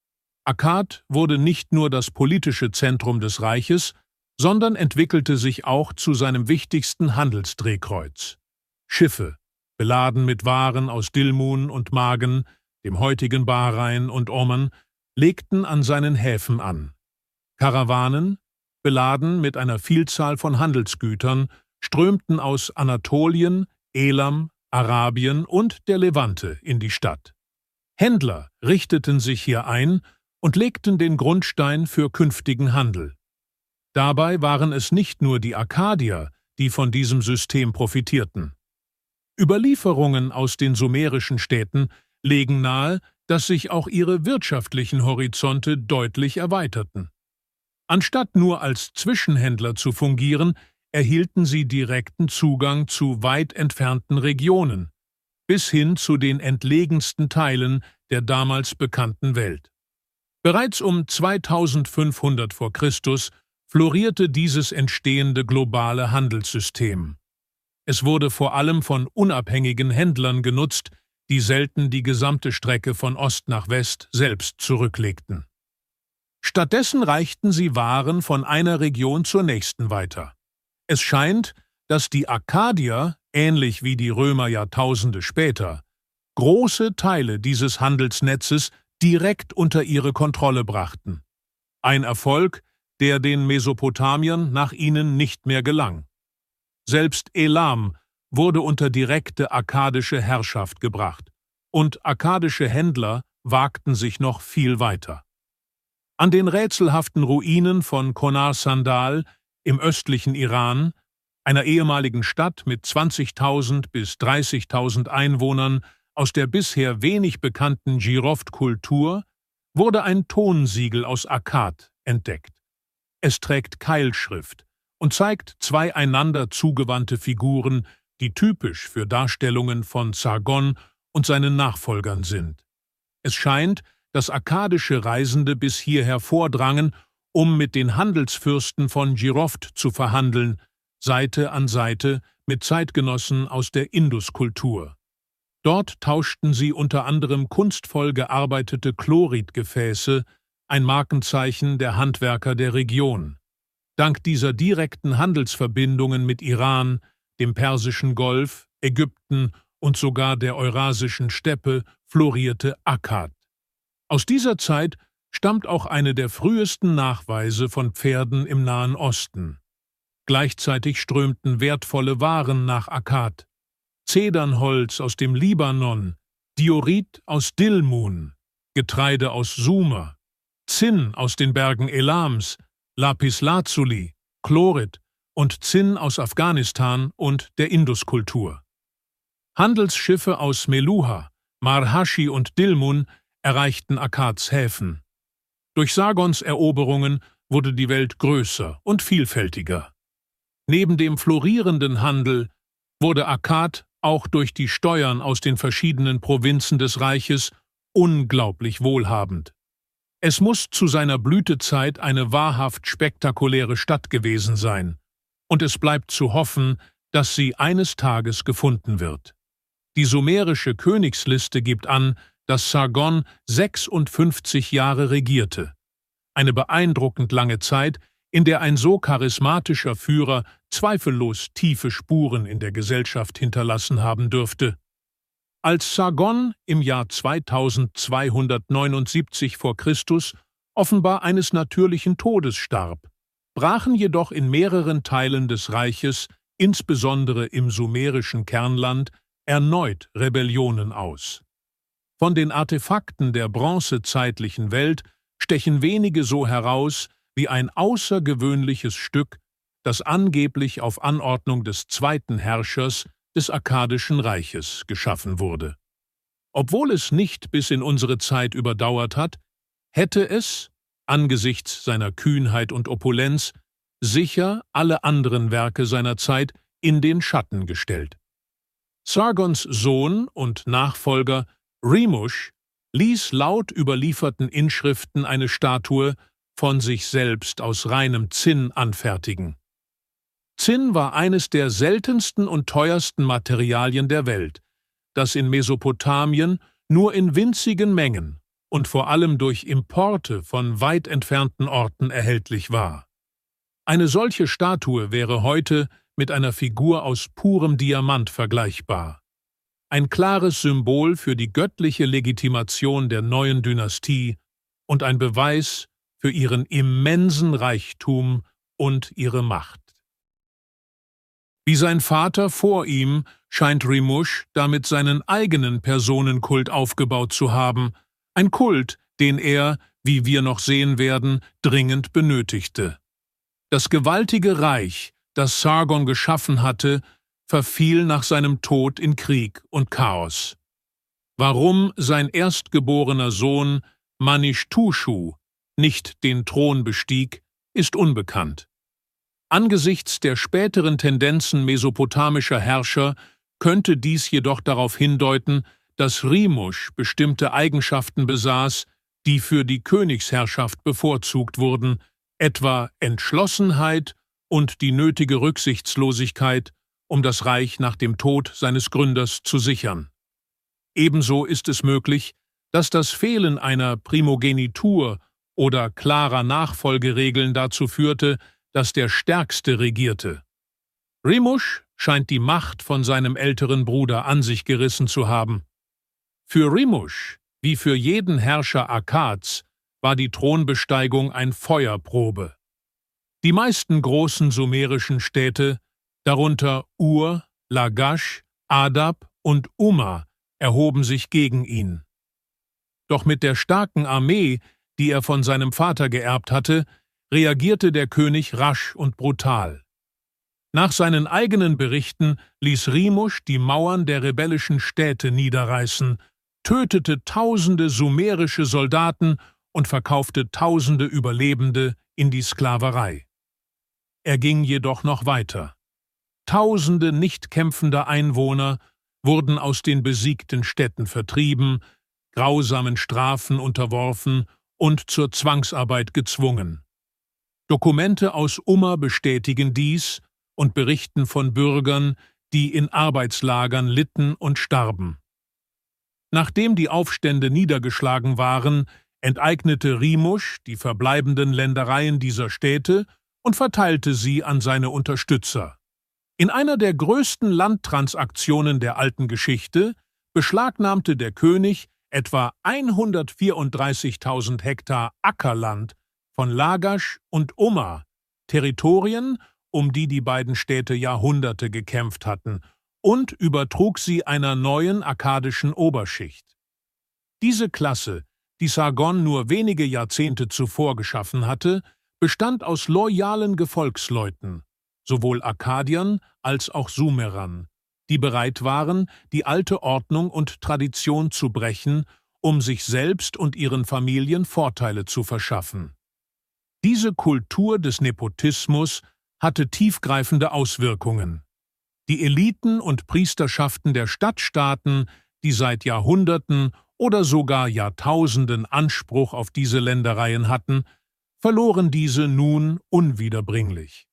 A: Akkad wurde nicht nur das politische Zentrum des Reiches, sondern entwickelte sich auch zu seinem wichtigsten Handelsdrehkreuz. Schiffe, beladen mit Waren aus Dilmun und Magen, dem heutigen Bahrain und Oman, legten an seinen Häfen an. Karawanen, beladen mit einer Vielzahl von Handelsgütern, strömten aus Anatolien, Elam, Arabien und der Levante in die Stadt. Händler richteten sich hier ein und legten den Grundstein für künftigen Handel. Dabei waren es nicht nur die Akkadier, die von diesem System profitierten. Überlieferungen aus den sumerischen Städten legen nahe, dass sich auch ihre wirtschaftlichen Horizonte deutlich erweiterten. Anstatt nur als Zwischenhändler zu fungieren, erhielten sie direkten Zugang zu weit entfernten Regionen, bis hin zu den entlegensten Teilen der damals bekannten Welt. Bereits um zweitausendfünfhundert vor Christus florierte dieses entstehende globale Handelssystem. Es wurde vor allem von unabhängigen Händlern genutzt, die selten die gesamte Strecke von Ost nach West selbst zurücklegten. Stattdessen reichten sie Waren von einer Region zur nächsten weiter. Es scheint, dass die Akkadier, ähnlich wie die Römer Jahrtausende später, große Teile dieses Handelsnetzes direkt unter ihre Kontrolle brachten. Ein Erfolg, der den Mesopotamiern nach ihnen nicht mehr gelang. Selbst Elam wurde unter direkte akkadische Herrschaft gebracht, und akkadische Händler wagten sich noch viel weiter. An den rätselhaften Ruinen von Konar Sandal im östlichen Iran, einer ehemaligen Stadt mit zwanzigtausend bis dreißigtausend Einwohnern aus der bisher wenig bekannten Giroft-Kultur, wurde ein Tonsiegel aus Akkad entdeckt. Es trägt Keilschrift und zeigt zwei einander zugewandte Figuren, die typisch für Darstellungen von Sargon und seinen Nachfolgern sind. Es scheint, dass akkadische Reisende bis hierher vordrangen, um mit den Handelsfürsten von Giroft zu verhandeln, Seite an Seite mit Zeitgenossen aus der Induskultur. Dort tauschten sie unter anderem kunstvoll gearbeitete Chloritgefäße, ein Markenzeichen der Handwerker der Region. Dank dieser direkten Handelsverbindungen mit Iran, dem Persischen Golf, Ägypten und sogar der Eurasischen Steppe florierte Akkad. Aus dieser Zeit stammt auch eine der frühesten Nachweise von Pferden im Nahen Osten. Gleichzeitig strömten wertvolle Waren nach Akkad: Zedernholz aus dem Libanon, Diorit aus Dilmun, Getreide aus Sumer, Zinn aus den Bergen Elams, Lapislazuli, Chlorit und Zinn aus Afghanistan und der Induskultur. Handelsschiffe aus Meluha, Marhashi und Dilmun erreichten Akkads Häfen. Durch Sargons Eroberungen wurde die Welt größer und vielfältiger. Neben dem florierenden Handel wurde Akkad auch durch die Steuern aus den verschiedenen Provinzen des Reiches unglaublich wohlhabend. Es muss zu seiner Blütezeit eine wahrhaft spektakuläre Stadt gewesen sein, und es bleibt zu hoffen, dass sie eines Tages gefunden wird. Die sumerische Königsliste gibt an, dass Sargon sechsundfünfzig Jahre regierte. Eine beeindruckend lange Zeit, in der ein so charismatischer Führer zweifellos tiefe Spuren in der Gesellschaft hinterlassen haben dürfte. Als Sargon im Jahr zweitausendzweihundertneunundsiebzig vor Christus offenbar eines natürlichen Todes starb, brachen jedoch in mehreren Teilen des Reiches, insbesondere im sumerischen Kernland, erneut Rebellionen aus. Von den Artefakten der bronzezeitlichen Welt stechen wenige so heraus wie ein außergewöhnliches Stück, das angeblich auf Anordnung des zweiten Herrschers des Akkadischen Reiches geschaffen wurde. Obwohl es nicht bis in unsere Zeit überdauert hat, hätte es, angesichts seiner Kühnheit und Opulenz, sicher alle anderen Werke seiner Zeit in den Schatten gestellt. Sargons Sohn und Nachfolger Rimush ließ laut überlieferten Inschriften eine Statue von sich selbst aus reinem Zinn anfertigen. Zinn war eines der seltensten und teuersten Materialien der Welt, das in Mesopotamien nur in winzigen Mengen und vor allem durch Importe von weit entfernten Orten erhältlich war. Eine solche Statue wäre heute mit einer Figur aus purem Diamant vergleichbar. Ein klares Symbol für die göttliche Legitimation der neuen Dynastie und ein Beweis für ihren immensen Reichtum und ihre Macht. Wie sein Vater vor ihm scheint Rimush damit seinen eigenen Personenkult aufgebaut zu haben, ein Kult, den er, wie wir noch sehen werden, dringend benötigte. Das gewaltige Reich, das Sargon geschaffen hatte, verfiel nach seinem Tod in Krieg und Chaos. Warum sein erstgeborener Sohn Manishtushu nicht den Thron bestieg, ist unbekannt. Angesichts der späteren Tendenzen mesopotamischer Herrscher könnte dies jedoch darauf hindeuten, dass Rimush bestimmte Eigenschaften besaß, die für die Königsherrschaft bevorzugt wurden, etwa Entschlossenheit und die nötige Rücksichtslosigkeit, um das Reich nach dem Tod seines Gründers zu sichern. Ebenso ist es möglich, dass das Fehlen einer Primogenitur oder klarer Nachfolgeregeln dazu führte, dass der Stärkste regierte. Rimush scheint die Macht von seinem älteren Bruder an sich gerissen zu haben. Für Rimush, wie für jeden Herrscher Akkads, war die Thronbesteigung ein Feuerprobe. Die meisten großen sumerischen Städte, darunter Ur, Lagash, Adab und Umma, erhoben sich gegen ihn. Doch mit der starken Armee, die er von seinem Vater geerbt hatte, reagierte der König rasch und brutal. Nach seinen eigenen Berichten ließ Rimush die Mauern der rebellischen Städte niederreißen, tötete tausende sumerische Soldaten und verkaufte tausende Überlebende in die Sklaverei. Er ging jedoch noch weiter. Tausende nicht kämpfender Einwohner wurden aus den besiegten Städten vertrieben, grausamen Strafen unterworfen und zur Zwangsarbeit gezwungen. Dokumente aus Umma bestätigen dies und berichten von Bürgern, die in Arbeitslagern litten und starben. Nachdem die Aufstände niedergeschlagen waren, enteignete Rimush die verbleibenden Ländereien dieser Städte und verteilte sie an seine Unterstützer. In einer der größten Landtransaktionen der alten Geschichte beschlagnahmte der König etwa hundertvierunddreißigtausend Hektar Ackerland von Lagash und Umma, Territorien, um die die beiden Städte Jahrhunderte gekämpft hatten, und übertrug sie einer neuen akkadischen Oberschicht. Diese Klasse, die Sargon nur wenige Jahrzehnte zuvor geschaffen hatte, bestand aus loyalen Gefolgsleuten, sowohl Akkadiern als auch Sumerern, die bereit waren, die alte Ordnung und Tradition zu brechen, um sich selbst und ihren Familien Vorteile zu verschaffen. Diese Kultur des Nepotismus hatte tiefgreifende Auswirkungen. Die Eliten und Priesterschaften der Stadtstaaten, die seit Jahrhunderten oder sogar Jahrtausenden Anspruch auf diese Ländereien hatten, verloren diese nun unwiederbringlich.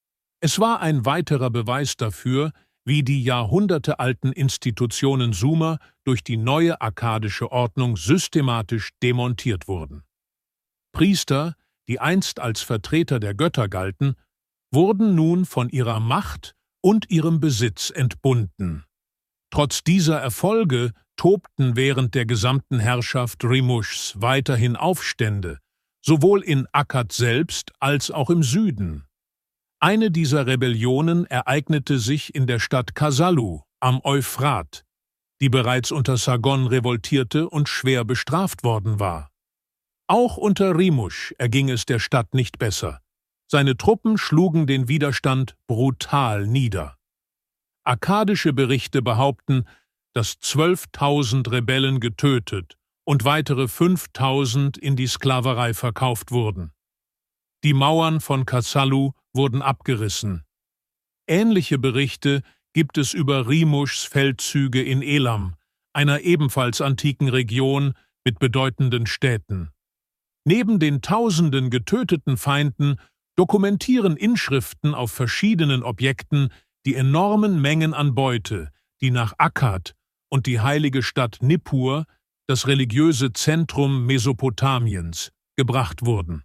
A: Es war ein weiterer Beweis dafür, wie die jahrhundertealten Institutionen Sumer durch die neue akkadische Ordnung systematisch demontiert wurden. Priester, die einst als Vertreter der Götter galten, wurden nun von ihrer Macht und ihrem Besitz entbunden. Trotz dieser Erfolge tobten während der gesamten Herrschaft Rimuschs weiterhin Aufstände, sowohl in Akkad selbst als auch im Süden. Eine dieser Rebellionen ereignete sich in der Stadt Kasalu am Euphrat, die bereits unter Sargon revoltierte und schwer bestraft worden war. Auch unter Rimusch erging es der Stadt nicht besser. Seine Truppen schlugen den Widerstand brutal nieder. Akkadische Berichte behaupten, dass zwölftausend Rebellen getötet und weitere fünftausend in die Sklaverei verkauft wurden. Die Mauern von Kasalu wurden abgerissen. Ähnliche Berichte gibt es über Rimuschs Feldzüge in Elam, einer ebenfalls antiken Region mit bedeutenden Städten. Neben den tausenden getöteten Feinden dokumentieren Inschriften auf verschiedenen Objekten die enormen Mengen an Beute, die nach Akkad und die heilige Stadt Nippur, das religiöse Zentrum Mesopotamiens, gebracht wurden.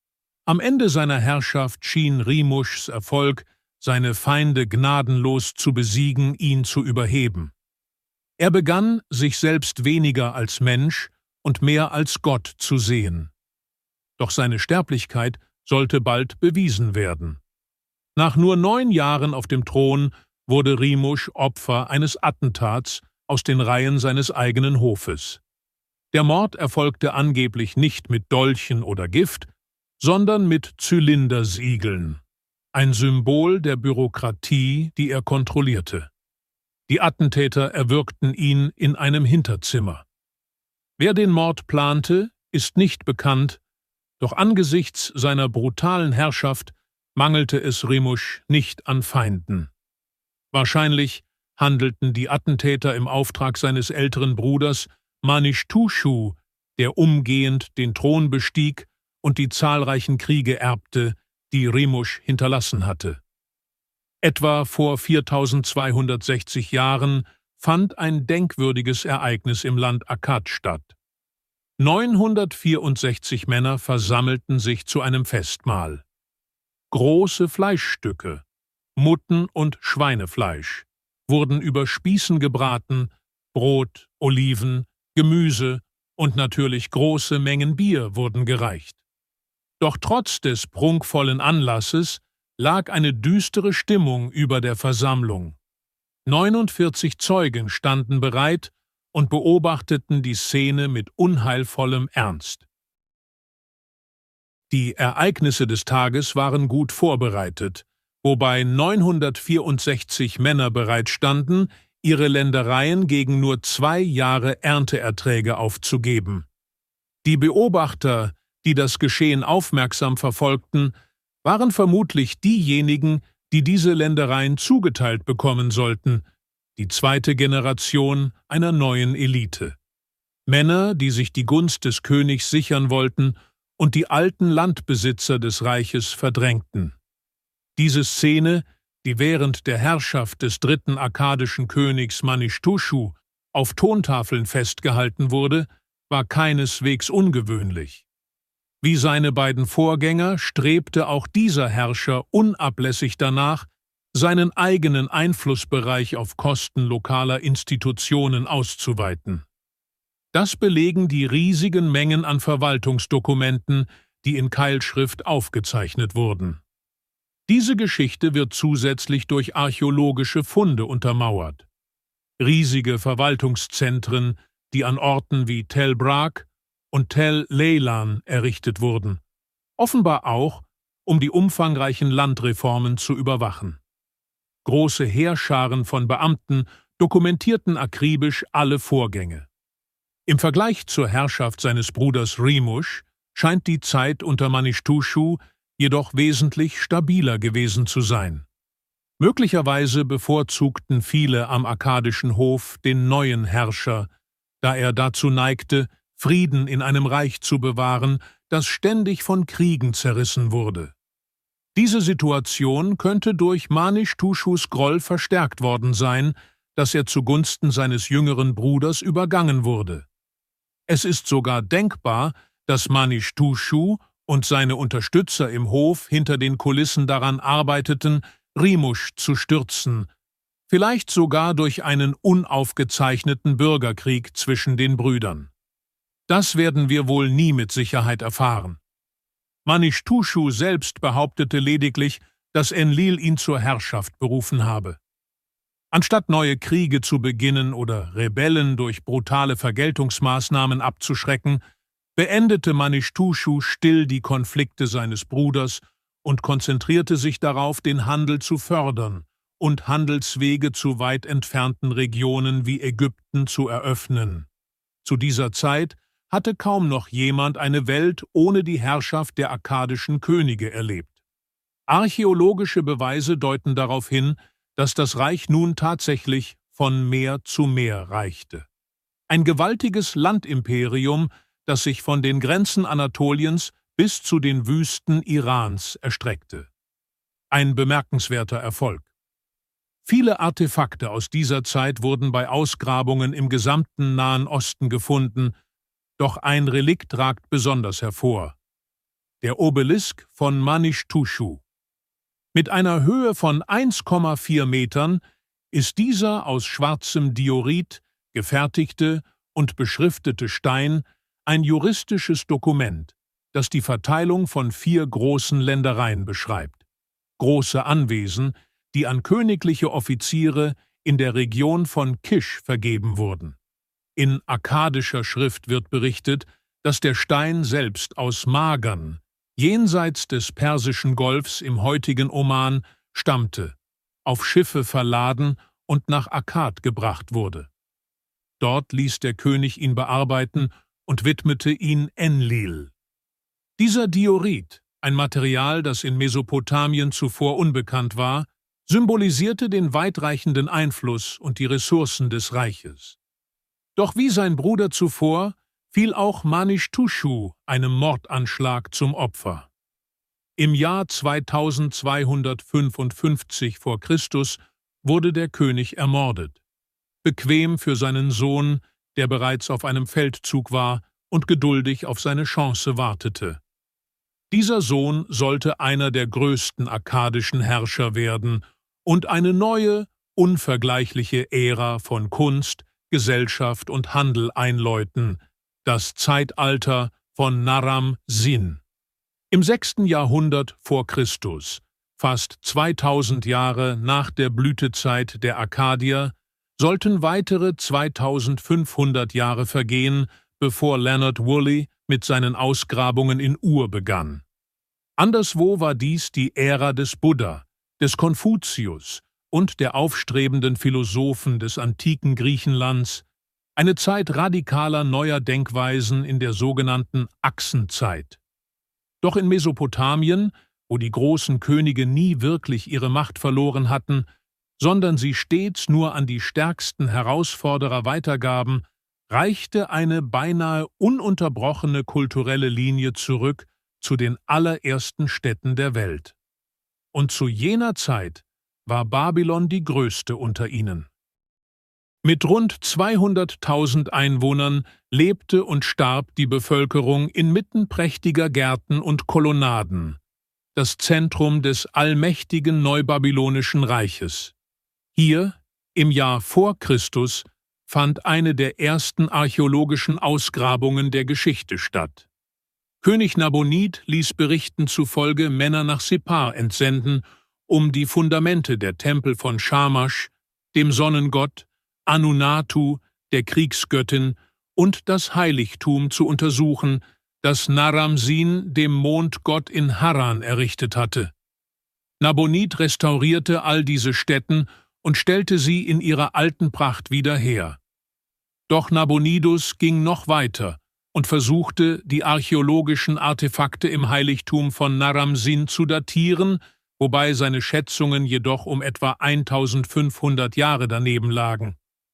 A: Am Ende seiner Herrschaft schien Rimuschs Erfolg, seine Feinde gnadenlos zu besiegen, ihn zu überheben. Er begann, sich selbst weniger als Mensch und mehr als Gott zu sehen. Doch seine Sterblichkeit sollte bald bewiesen werden. Nach nur neun Jahren auf dem Thron wurde Rimusch Opfer eines Attentats aus den Reihen seines eigenen Hofes. Der Mord erfolgte angeblich nicht mit Dolchen oder Gift, sondern mit Zylindersiegeln, ein Symbol der Bürokratie, die er kontrollierte. Die Attentäter erwürgten ihn in einem Hinterzimmer. Wer den Mord plante, ist nicht bekannt, doch angesichts seiner brutalen Herrschaft mangelte es Rimusch nicht an Feinden. Wahrscheinlich handelten die Attentäter im Auftrag seines älteren Bruders Manishtushu, der umgehend den Thron bestieg und die zahlreichen Kriege erbte, die Rimusch hinterlassen hatte. Etwa vor viertausendzweihundertsechzig Jahren fand ein denkwürdiges Ereignis im Land Akkad statt. neunhundertvierundsechzig Männer versammelten sich zu einem Festmahl. Große Fleischstücke, Mutten- und Schweinefleisch, wurden über Spießen gebraten, Brot, Oliven, Gemüse und natürlich große Mengen Bier wurden gereicht. Doch trotz des prunkvollen Anlasses lag eine düstere Stimmung über der Versammlung. neunundvierzig Zeugen standen bereit und beobachteten die Szene mit unheilvollem Ernst. Die Ereignisse des Tages waren gut vorbereitet, wobei neunhundertvierundsechzig Männer bereit standen, ihre Ländereien gegen nur zwei Jahre Ernteerträge aufzugeben. Die Beobachter, die das Geschehen aufmerksam verfolgten, waren vermutlich diejenigen, die diese Ländereien zugeteilt bekommen sollten, die zweite Generation einer neuen Elite. Männer, die sich die Gunst des Königs sichern wollten und die alten Landbesitzer des Reiches verdrängten. Diese Szene, die während der Herrschaft des dritten akkadischen Königs Manishtushu auf Tontafeln festgehalten wurde, war keineswegs ungewöhnlich. Wie seine beiden Vorgänger strebte auch dieser Herrscher unablässig danach, seinen eigenen Einflussbereich auf Kosten lokaler Institutionen auszuweiten. Das belegen die riesigen Mengen an Verwaltungsdokumenten, die in Keilschrift aufgezeichnet wurden. Diese Geschichte wird zusätzlich durch archäologische Funde untermauert. Riesige Verwaltungszentren, die an Orten wie Tel Brak und Tel Leilan errichtet wurden, offenbar auch, um die umfangreichen Landreformen zu überwachen. Große Heerscharen von Beamten dokumentierten akribisch alle Vorgänge. Im Vergleich zur Herrschaft seines Bruders Rimusch scheint die Zeit unter Manishtushu jedoch wesentlich stabiler gewesen zu sein. Möglicherweise bevorzugten viele am akkadischen Hof den neuen Herrscher, da er dazu neigte, Frieden in einem Reich zu bewahren, das ständig von Kriegen zerrissen wurde. Diese Situation könnte durch Manish-Tushus Groll verstärkt worden sein, dass er zugunsten seines jüngeren Bruders übergangen wurde. Es ist sogar denkbar, dass Manish-Tushu und seine Unterstützer im Hof hinter den Kulissen daran arbeiteten, Rimush zu stürzen, vielleicht sogar durch einen unaufgezeichneten Bürgerkrieg zwischen den Brüdern. Das werden wir wohl nie mit Sicherheit erfahren. Manish-Tushu selbst behauptete lediglich, dass Enlil ihn zur Herrschaft berufen habe. Anstatt neue Kriege zu beginnen oder Rebellen durch brutale Vergeltungsmaßnahmen abzuschrecken, beendete Manish-Tushu still die Konflikte seines Bruders und konzentrierte sich darauf, den Handel zu fördern und Handelswege zu weit entfernten Regionen wie Ägypten zu eröffnen. Zu dieser Zeit hatte kaum noch jemand eine Welt ohne die Herrschaft der akkadischen Könige erlebt. Archäologische Beweise deuten darauf hin, dass das Reich nun tatsächlich von Meer zu Meer reichte. Ein gewaltiges Landimperium, das sich von den Grenzen Anatoliens bis zu den Wüsten Irans erstreckte. Ein bemerkenswerter Erfolg. Viele Artefakte aus dieser Zeit wurden bei Ausgrabungen im gesamten Nahen Osten gefunden, doch ein Relikt ragt besonders hervor: der Obelisk von Manish-Tushu. Mit einer Höhe von eins Komma vier Metern ist dieser aus schwarzem Diorit gefertigte und beschriftete Stein ein juristisches Dokument, das die Verteilung von vier großen Ländereien beschreibt. Große Anwesen, die an königliche Offiziere in der Region von Kish vergeben wurden. In akkadischer Schrift wird berichtet, dass der Stein selbst aus Magern, jenseits des Persischen Golfs im heutigen Oman, stammte, auf Schiffe verladen und nach Akkad gebracht wurde. Dort ließ der König ihn bearbeiten und widmete ihn Enlil. Dieser Diorit, ein Material, das in Mesopotamien zuvor unbekannt war, symbolisierte den weitreichenden Einfluss und die Ressourcen des Reiches. Doch wie sein Bruder zuvor fiel auch Manish-Tushu einem Mordanschlag zum Opfer. Im Jahr zweitausendzweihundertfünfundfünfzig vor Christus wurde der König ermordet, bequem für seinen Sohn, der bereits auf einem Feldzug war und geduldig auf seine Chance wartete. Dieser Sohn sollte einer der größten akkadischen Herrscher werden und eine neue, unvergleichliche Ära von Kunst, Gesellschaft und Handel einläuten, das Zeitalter von Naram-Sin. Im sechsten Jahrhundert vor Christus, fast zweitausend Jahre nach der Blütezeit der Akkadier, sollten weitere zweitausendfünfhundert Jahre vergehen, bevor Leonard Woolley mit seinen Ausgrabungen in Ur begann. Anderswo war dies die Ära des Buddha, des Konfuzius und der aufstrebenden Philosophen des antiken Griechenlands, eine Zeit radikaler neuer Denkweisen in der sogenannten Achsenzeit. Doch in Mesopotamien, wo die großen Könige nie wirklich ihre Macht verloren hatten, sondern sie stets nur an die stärksten Herausforderer weitergaben, reichte eine beinahe ununterbrochene kulturelle Linie zurück zu den allerersten Städten der Welt. Und zu jener Zeit war Babylon die größte unter ihnen. Mit rund zweihunderttausend Einwohnern lebte und starb die Bevölkerung inmitten prächtiger Gärten und Kolonnaden, das Zentrum des allmächtigen Neubabylonischen Reiches. Hier, im Jahr vor Christus, fand eine der ersten archäologischen Ausgrabungen der Geschichte statt. König Nabonid ließ Berichten zufolge Männer nach Sippar entsenden, um die Fundamente der Tempel von Shamash, dem Sonnengott, Anunnatu, der Kriegsgöttin, und das Heiligtum zu untersuchen, das Naram-Sin, dem Mondgott in Harran, errichtet hatte. Nabonid restaurierte all diese Stätten und stellte sie in ihrer alten Pracht wieder her. Doch Nabonidus ging noch weiter und versuchte, die archäologischen Artefakte im Heiligtum von Naram-Sin zu datieren, wobei seine Schätzungen jedoch um etwa eintausendfünfhundert Jahre daneben lagen.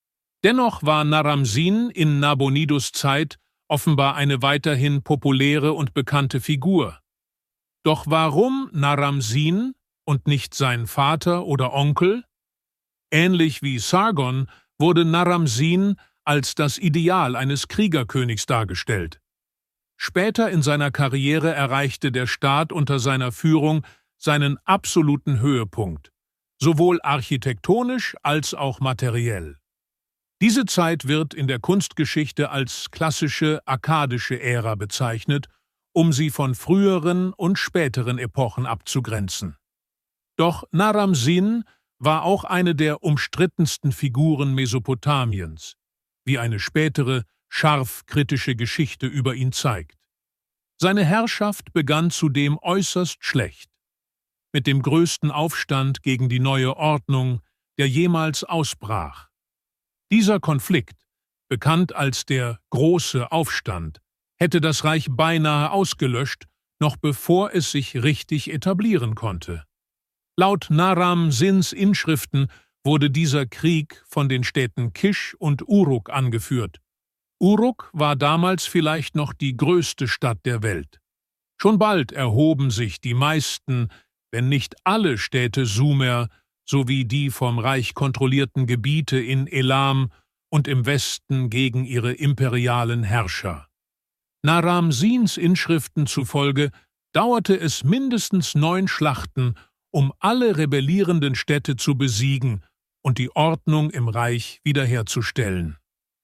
A: Dennoch war Naram-Sin in Nabonidus Zeit offenbar eine weiterhin populäre und bekannte Figur. Doch warum Naram-Sin und nicht sein Vater oder Onkel? Ähnlich wie Sargon wurde Naram-Sin als das Ideal eines Kriegerkönigs dargestellt. Später in seiner Karriere erreichte der Staat unter seiner Führung seinen absoluten Höhepunkt, sowohl architektonisch als auch materiell. Diese Zeit wird in der Kunstgeschichte als klassische akkadische Ära bezeichnet, um sie von früheren und späteren Epochen abzugrenzen. Doch Naram-Sin war auch eine der umstrittensten Figuren Mesopotamiens, wie eine spätere, scharf kritische Geschichte über ihn zeigt. Seine Herrschaft begann zudem äußerst schlecht, mit dem größten Aufstand gegen die neue Ordnung, der jemals ausbrach. Dieser Konflikt, bekannt als der Große Aufstand, hätte das Reich beinahe ausgelöscht, noch bevor es sich richtig etablieren konnte. Laut Naram-Sins Inschriften wurde dieser Krieg von den Städten Kisch und Uruk angeführt. Uruk war damals vielleicht noch die größte Stadt der Welt. Schon bald erhoben sich die meisten, wenn nicht alle Städte Sumer sowie die vom Reich kontrollierten Gebiete in Elam und im Westen gegen ihre imperialen Herrscher. Naram-Sins Inschriften zufolge dauerte es mindestens neun Schlachten, um alle rebellierenden Städte zu besiegen und die Ordnung im Reich wiederherzustellen.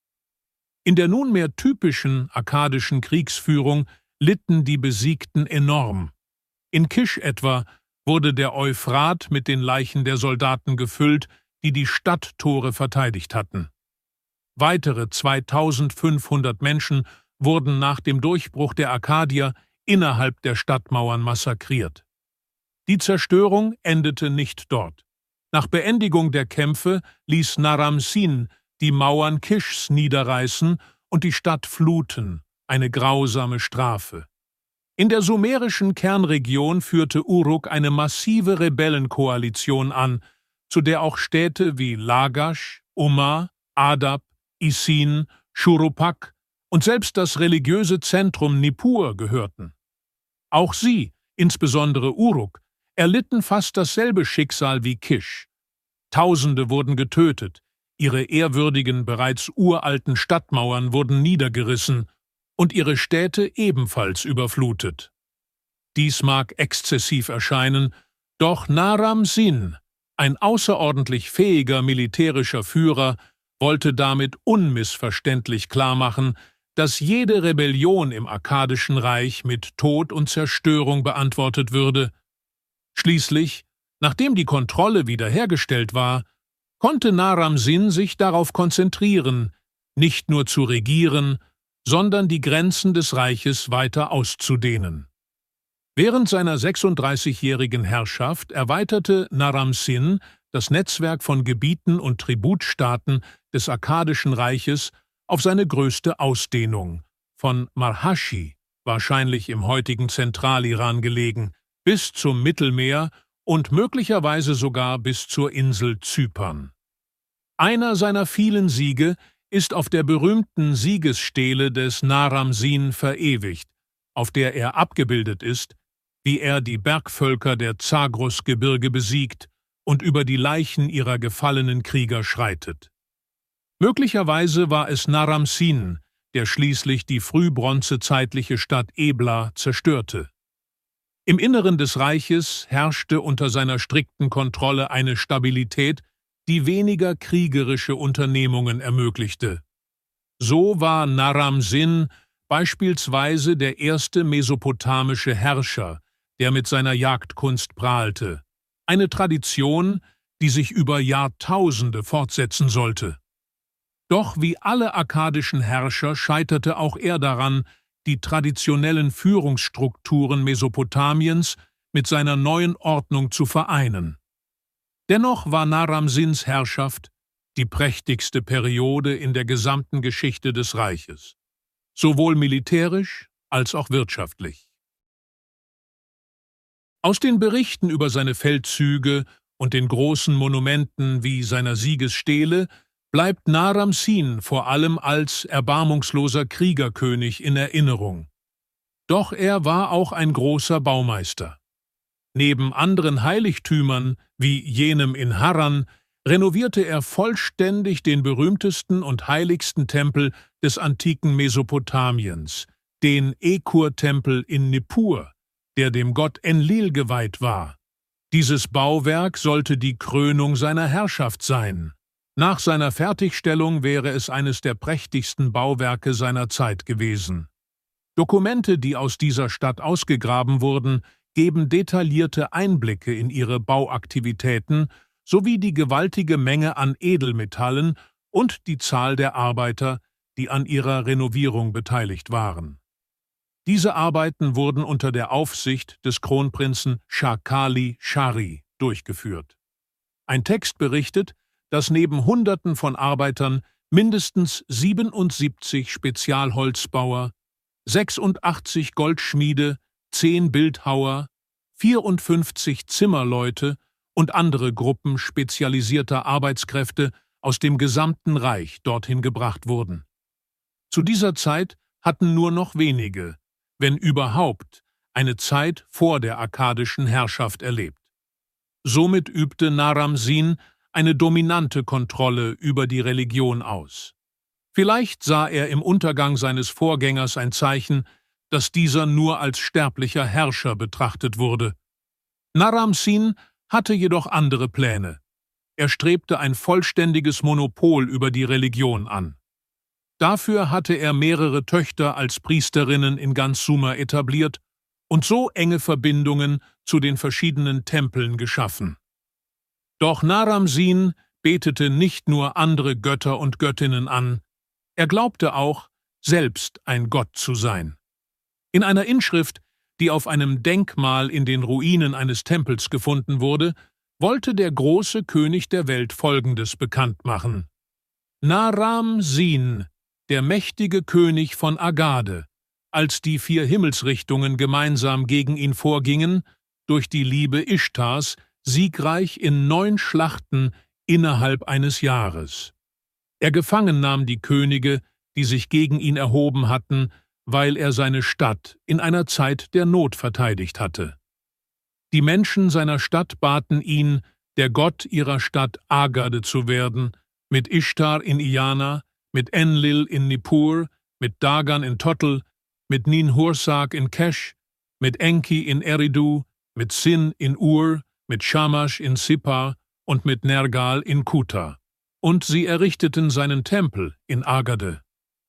A: In der nunmehr typischen akkadischen Kriegsführung litten die Besiegten enorm. In Kisch etwa wurde der Euphrat mit den Leichen der Soldaten gefüllt, die die Stadttore verteidigt hatten. Weitere zweitausendfünfhundert Menschen wurden nach dem Durchbruch der Akkadier innerhalb der Stadtmauern massakriert. Die Zerstörung endete nicht dort. Nach Beendigung der Kämpfe ließ Naram-Sin die Mauern Kischs niederreißen und die Stadt fluten, eine grausame Strafe. In der sumerischen Kernregion führte Uruk eine massive Rebellenkoalition an, zu der auch Städte wie Lagash, Umma, Adab, Isin, Shurupak und selbst das religiöse Zentrum Nippur gehörten. Auch sie, insbesondere Uruk, erlitten fast dasselbe Schicksal wie Kisch. Tausende wurden getötet, ihre ehrwürdigen, bereits uralten Stadtmauern wurden niedergerissen und ihre Städte ebenfalls überflutet. Dies mag exzessiv erscheinen, doch Naram-Sin, ein außerordentlich fähiger militärischer Führer, wollte damit unmissverständlich klarmachen, dass jede Rebellion im akkadischen Reich mit Tod und Zerstörung beantwortet würde. Schließlich, nachdem die Kontrolle wiederhergestellt war, konnte Naram-Sin sich darauf konzentrieren, nicht nur zu regieren, sondern die Grenzen des Reiches weiter auszudehnen. Während seiner sechsunddreißigjährigen Herrschaft erweiterte Naram-Sin das Netzwerk von Gebieten und Tributstaaten des akkadischen Reiches auf seine größte Ausdehnung, von Marhashi, wahrscheinlich im heutigen Zentraliran gelegen, bis zum Mittelmeer und möglicherweise sogar bis zur Insel Zypern. Einer seiner vielen Siege ist auf der berühmten Siegesstele des Naram-Sin verewigt, auf der er abgebildet ist, wie er die Bergvölker der Zagros-Gebirge besiegt und über die Leichen ihrer gefallenen Krieger schreitet. Möglicherweise war es Naram-Sin, der schließlich die frühbronzezeitliche Stadt Ebla zerstörte. Im Inneren des Reiches herrschte unter seiner strikten Kontrolle eine Stabilität, die weniger kriegerische Unternehmungen ermöglichte. So war Naram-Sin beispielsweise der erste mesopotamische Herrscher, der mit seiner Jagdkunst prahlte, eine Tradition, die sich über Jahrtausende fortsetzen sollte. Doch wie alle akkadischen Herrscher scheiterte auch er daran, die traditionellen Führungsstrukturen Mesopotamiens mit seiner neuen Ordnung zu vereinen. Dennoch war Naram-Sins Herrschaft die prächtigste Periode in der gesamten Geschichte des Reiches, sowohl militärisch als auch wirtschaftlich. Aus den Berichten über seine Feldzüge und den großen Monumenten wie seiner Siegesstele bleibt Naram-Sin vor allem als erbarmungsloser Kriegerkönig in Erinnerung. Doch er war auch ein großer Baumeister. Neben anderen Heiligtümern, wie jenem in Harran, renovierte er vollständig den berühmtesten und heiligsten Tempel des antiken Mesopotamiens, den Ekur-Tempel in Nippur, der dem Gott Enlil geweiht war. Dieses Bauwerk sollte die Krönung seiner Herrschaft sein. Nach seiner Fertigstellung wäre es eines der prächtigsten Bauwerke seiner Zeit gewesen. Dokumente, die aus dieser Stadt ausgegraben wurden, geben detaillierte Einblicke in ihre Bauaktivitäten sowie die gewaltige Menge an Edelmetallen und die Zahl der Arbeiter, die an ihrer Renovierung beteiligt waren. Diese Arbeiten wurden unter der Aufsicht des Kronprinzen Shakali Shari durchgeführt. Ein Text berichtet, dass neben Hunderten von Arbeitern mindestens siebenundsiebzig Spezialholzbauer, sechsundachtzig Goldschmiede, zehn Bildhauer, vierundfünfzig Zimmerleute und andere Gruppen spezialisierter Arbeitskräfte aus dem gesamten Reich dorthin gebracht wurden. Zu dieser Zeit hatten nur noch wenige, wenn überhaupt, eine Zeit vor der akkadischen Herrschaft erlebt. Somit übte Naram-Sin eine dominante Kontrolle über die Religion aus. Vielleicht sah er im Untergang seines Vorgängers ein Zeichen, dass dieser nur als sterblicher Herrscher betrachtet wurde. Naram-Sin hatte jedoch andere Pläne. Er strebte ein vollständiges Monopol über die Religion an. Dafür hatte er mehrere Töchter als Priesterinnen in ganz Sumer etabliert und so enge Verbindungen zu den verschiedenen Tempeln geschaffen. Doch Naram-Sin betete nicht nur andere Götter und Göttinnen an, er glaubte auch, selbst ein Gott zu sein. In einer Inschrift, die auf einem Denkmal in den Ruinen eines Tempels gefunden wurde, wollte der große König der Welt Folgendes bekannt machen: Naram-Sin, der mächtige König von Agade, als die vier Himmelsrichtungen gemeinsam gegen ihn vorgingen, durch die Liebe Ishtars, siegreich in neun Schlachten innerhalb eines Jahres. Er gefangen nahm die Könige, die sich gegen ihn erhoben hatten, weil er seine Stadt in einer Zeit der Not verteidigt hatte. Die Menschen seiner Stadt baten ihn, der Gott ihrer Stadt Agade zu werden, mit Ishtar in Iana, mit Enlil in Nippur, mit Dagan in Tottel, mit Ninhursag in Kesh, mit Enki in Eridu, mit Sin in Ur, mit Shamash in Sippar und mit Nergal in Kuta. Und sie errichteten seinen Tempel in Agade.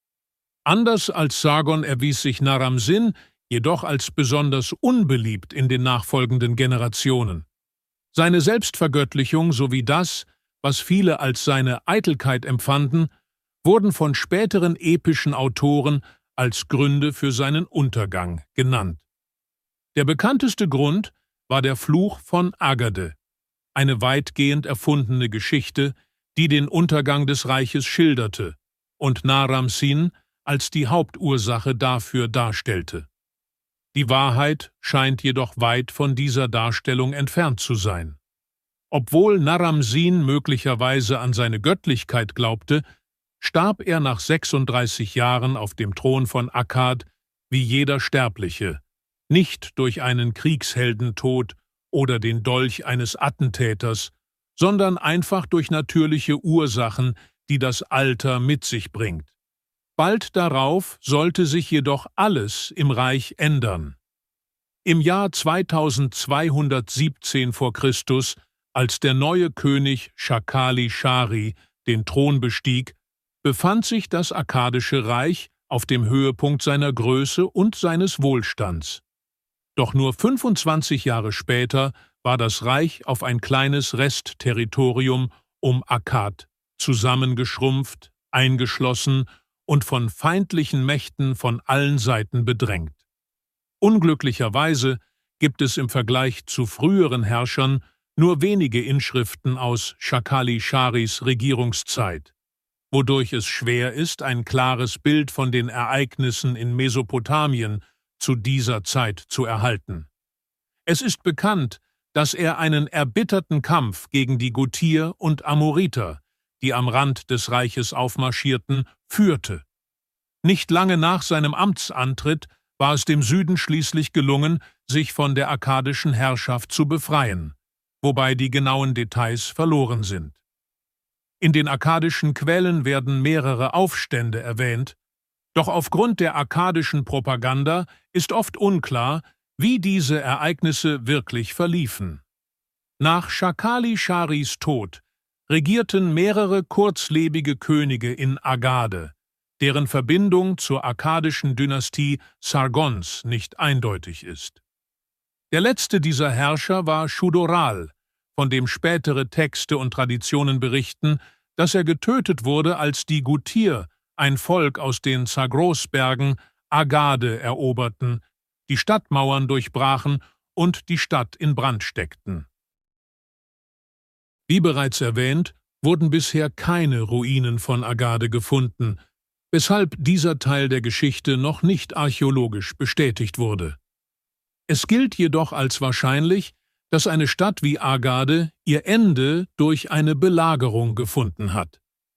A: Anders als Sargon erwies sich Naram-Sin jedoch als besonders unbeliebt in den nachfolgenden Generationen. Seine Selbstvergöttlichung sowie das, was viele als seine Eitelkeit empfanden, wurden von späteren epischen Autoren als Gründe für seinen Untergang genannt. Der bekannteste Grund war der Fluch von Agade, eine weitgehend erfundene Geschichte, die den Untergang des Reiches schilderte und Naram-Sin als die Hauptursache dafür darstellte. Die Wahrheit scheint jedoch weit von dieser Darstellung entfernt zu sein. Obwohl Naram-Sin möglicherweise an seine Göttlichkeit glaubte, starb er nach sechsunddreißig Jahren auf dem Thron von Akkad wie jeder Sterbliche, nicht durch einen Kriegsheldentod oder den Dolch eines Attentäters, sondern einfach durch natürliche Ursachen, die das Alter mit sich bringt. Bald darauf sollte sich jedoch alles im Reich ändern. Im Jahr zweitausendzweihundertsiebzehn vor Christus, als der neue König Shakali Shari den Thron bestieg, befand sich das akkadische Reich auf dem Höhepunkt seiner Größe und seines Wohlstands. Doch nur fünfundzwanzig Jahre später war das Reich auf ein kleines Restterritorium um Akkad zusammengeschrumpft, eingeschlossen und von feindlichen Mächten von allen Seiten bedrängt. Unglücklicherweise gibt es im Vergleich zu früheren Herrschern nur wenige Inschriften aus Shakali Sharis Regierungszeit, wodurch es schwer ist, ein klares Bild von den Ereignissen in Mesopotamien zu dieser Zeit zu erhalten. Es ist bekannt, dass er einen erbitterten Kampf gegen die Gutier und Amoriter, die am Rand des Reiches aufmarschierten, führte. Nicht lange nach seinem Amtsantritt war es dem Süden schließlich gelungen, sich von der akkadischen Herrschaft zu befreien, wobei die genauen Details verloren sind. In den akkadischen Quellen werden mehrere Aufstände erwähnt, doch aufgrund der akkadischen Propaganda ist oft unklar, wie diese Ereignisse wirklich verliefen. Nach Shakali-Sharis Tod regierten mehrere kurzlebige Könige in Agade, deren Verbindung zur akkadischen Dynastie Sargons nicht eindeutig ist. Der letzte dieser Herrscher war Shudoral, von dem spätere Texte und Traditionen berichten, dass er getötet wurde, als die Gutir, ein Volk aus den Zagros-Bergen, Agade eroberten, die Stadtmauern durchbrachen und die Stadt in Brand steckten. Wie bereits erwähnt, wurden bisher keine Ruinen von Agade gefunden, weshalb dieser Teil der Geschichte noch nicht archäologisch bestätigt wurde. Es gilt jedoch als wahrscheinlich, dass eine Stadt wie Agade ihr Ende durch eine Belagerung gefunden hat.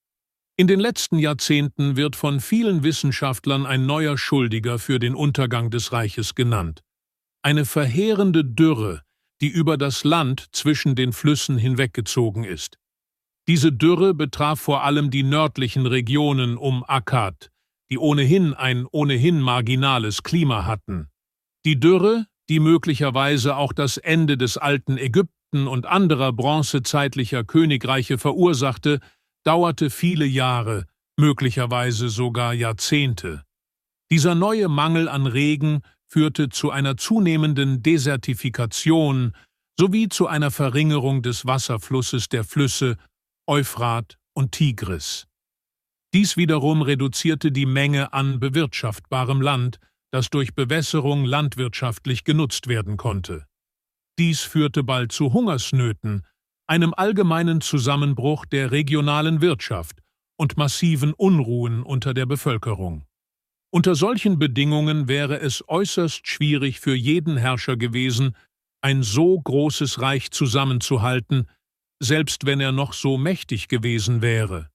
A: In den letzten Jahrzehnten wird von vielen Wissenschaftlern ein neuer Schuldiger für den Untergang des Reiches genannt. Eine verheerende Dürre, die über das Land zwischen den Flüssen hinweggezogen ist. Diese Dürre betraf vor allem die nördlichen Regionen um Akkad, die ohnehin ein ohnehin marginales Klima hatten. Die Dürre, die möglicherweise auch das Ende des alten Ägypten und anderer bronzezeitlicher Königreiche verursachte, dauerte viele Jahre, möglicherweise sogar Jahrzehnte. Dieser neue Mangel an Regen führte zu einer zunehmenden Desertifikation sowie zu einer Verringerung des Wasserflusses der Flüsse Euphrat und Tigris. Dies wiederum reduzierte die Menge an bewirtschaftbarem Land, das durch Bewässerung landwirtschaftlich genutzt werden konnte. Dies führte bald zu Hungersnöten, einem allgemeinen Zusammenbruch der regionalen Wirtschaft und massiven Unruhen unter der Bevölkerung. Unter solchen Bedingungen wäre es äußerst schwierig für jeden Herrscher gewesen, ein so großes Reich zusammenzuhalten, selbst wenn er noch so mächtig gewesen wäre.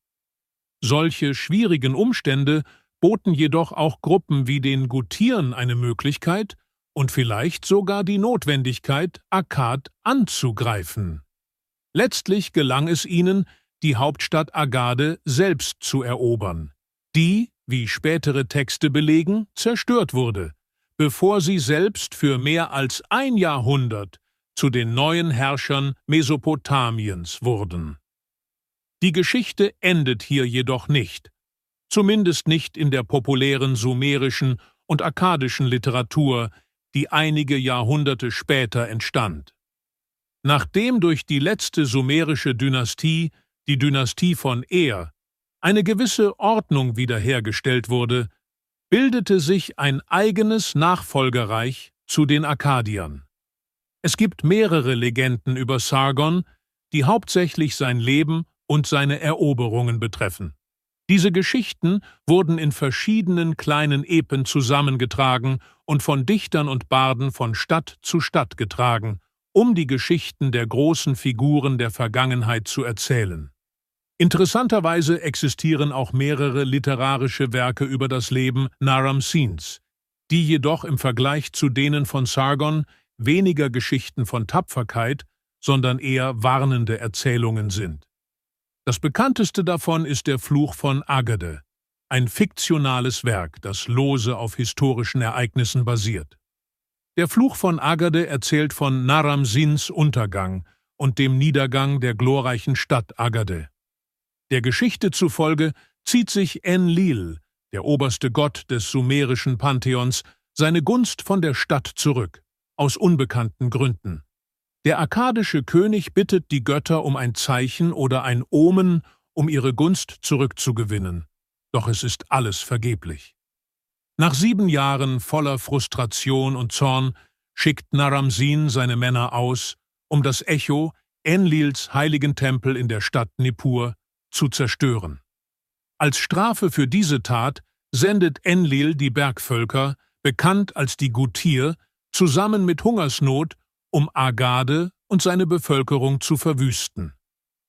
A: Solche schwierigen Umstände boten jedoch auch Gruppen wie den Gutiren eine Möglichkeit und vielleicht sogar die Notwendigkeit, Akkad anzugreifen. Letztlich gelang es ihnen, die Hauptstadt Agade selbst zu erobern, die, wie spätere Texte belegen, zerstört wurde, bevor sie selbst für mehr als ein Jahrhundert zu den neuen Herrschern Mesopotamiens wurden. Die Geschichte endet hier jedoch nicht, zumindest nicht in der populären sumerischen und akkadischen Literatur, die einige Jahrhunderte später entstand. Nachdem durch die letzte sumerische Dynastie, die Dynastie von Er, eine gewisse Ordnung wiederhergestellt wurde, bildete sich ein eigenes Nachfolgerreich zu den Akkadiern. Es gibt mehrere Legenden über Sargon, die hauptsächlich sein Leben und seine Eroberungen betreffen. Diese Geschichten wurden in verschiedenen kleinen Epen zusammengetragen und von Dichtern und Barden von Stadt zu Stadt getragen, um die Geschichten der großen Figuren der Vergangenheit zu erzählen. Interessanterweise existieren auch mehrere literarische Werke über das Leben Naram-Sins, die jedoch im Vergleich zu denen von Sargon weniger Geschichten von Tapferkeit, sondern eher warnende Erzählungen sind. Das bekannteste davon ist der Fluch von Agade, ein fiktionales Werk, das lose auf historischen Ereignissen basiert. Der Fluch von Agade erzählt von Naram-Sins Untergang und dem Niedergang der glorreichen Stadt Agade. Der Geschichte zufolge zieht sich Enlil, der oberste Gott des sumerischen Pantheons, seine Gunst von der Stadt zurück, aus unbekannten Gründen. Der akkadische König bittet die Götter um ein Zeichen oder ein Omen, um ihre Gunst zurückzugewinnen. Doch es ist alles vergeblich. Nach sieben Jahren voller Frustration und Zorn schickt Naram-Sin seine Männer aus, um das Echo, Enlils heiligen Tempel in der Stadt Nippur, zu zerstören. Als Strafe für diese Tat sendet Enlil die Bergvölker, bekannt als die Gutir, zusammen mit Hungersnot, um Agade und seine Bevölkerung zu verwüsten.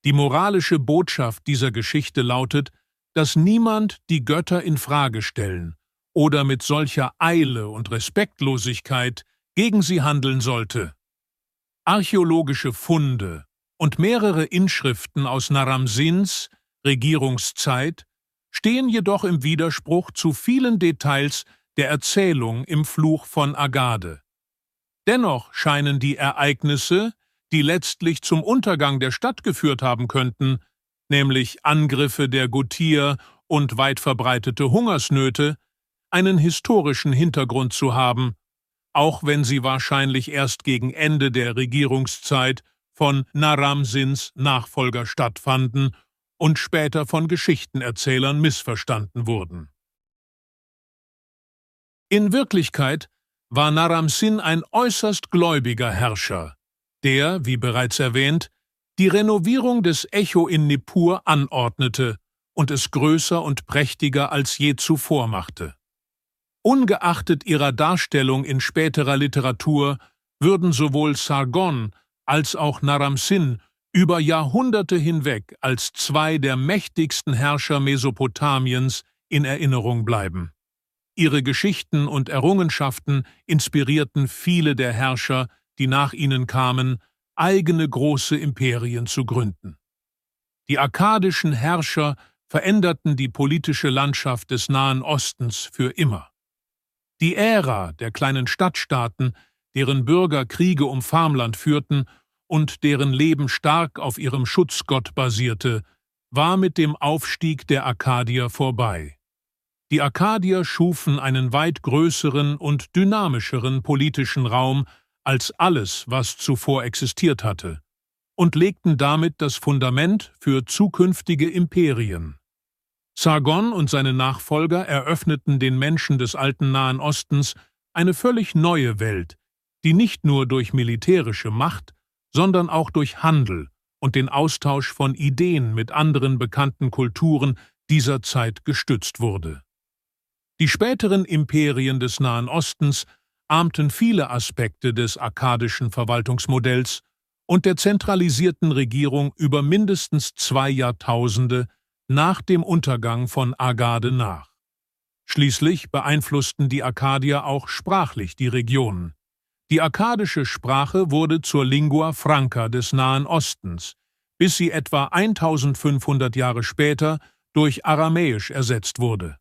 A: Die moralische Botschaft dieser Geschichte lautet, dass niemand die Götter in Frage stellen oder mit solcher Eile und Respektlosigkeit gegen sie handeln sollte. Archäologische Funde und mehrere Inschriften aus Naram-Sins Regierungszeit stehen jedoch im Widerspruch zu vielen Details der Erzählung im Fluch von Agade. Dennoch scheinen die Ereignisse, die letztlich zum Untergang der Stadt geführt haben könnten, nämlich Angriffe der Gotier und weit verbreitete Hungersnöte, einen historischen Hintergrund zu haben, auch wenn sie wahrscheinlich erst gegen Ende der Regierungszeit von Naram-Sins Nachfolger stattfanden und später von Geschichtenerzählern missverstanden wurden. In Wirklichkeit war Naram-Sin ein äußerst gläubiger Herrscher, der, wie bereits erwähnt, die Renovierung des Echo in Nippur anordnete und es größer und prächtiger als je zuvor machte. Ungeachtet ihrer Darstellung in späterer Literatur würden sowohl Sargon als auch Naram-Sin über Jahrhunderte hinweg als zwei der mächtigsten Herrscher Mesopotamiens in Erinnerung bleiben. Ihre Geschichten und Errungenschaften inspirierten viele der Herrscher, die nach ihnen kamen, eigene große Imperien zu gründen. Die akkadischen Herrscher veränderten die politische Landschaft des Nahen Ostens für immer. Die Ära der kleinen Stadtstaaten, deren Bürger Kriege um Farmland führten und deren Leben stark auf ihrem Schutzgott basierte, war mit dem Aufstieg der Akkadier vorbei. Die Akkadier schufen einen weit größeren und dynamischeren politischen Raum als alles, was zuvor existiert hatte, und legten damit das Fundament für zukünftige Imperien. Sargon und seine Nachfolger eröffneten den Menschen des alten Nahen Ostens eine völlig neue Welt, die nicht nur durch militärische Macht, sondern auch durch Handel und den Austausch von Ideen mit anderen bekannten Kulturen dieser Zeit gestützt wurde. Die späteren Imperien des Nahen Ostens ahmten viele Aspekte des akkadischen Verwaltungsmodells und der zentralisierten Regierung über mindestens zwei Jahrtausende nach dem Untergang von Agade nach. Schließlich beeinflussten die Akkadier auch sprachlich die Region. Die akkadische Sprache wurde zur Lingua Franca des Nahen Ostens, bis sie etwa eintausendfünfhundert Jahre später durch Aramäisch ersetzt wurde.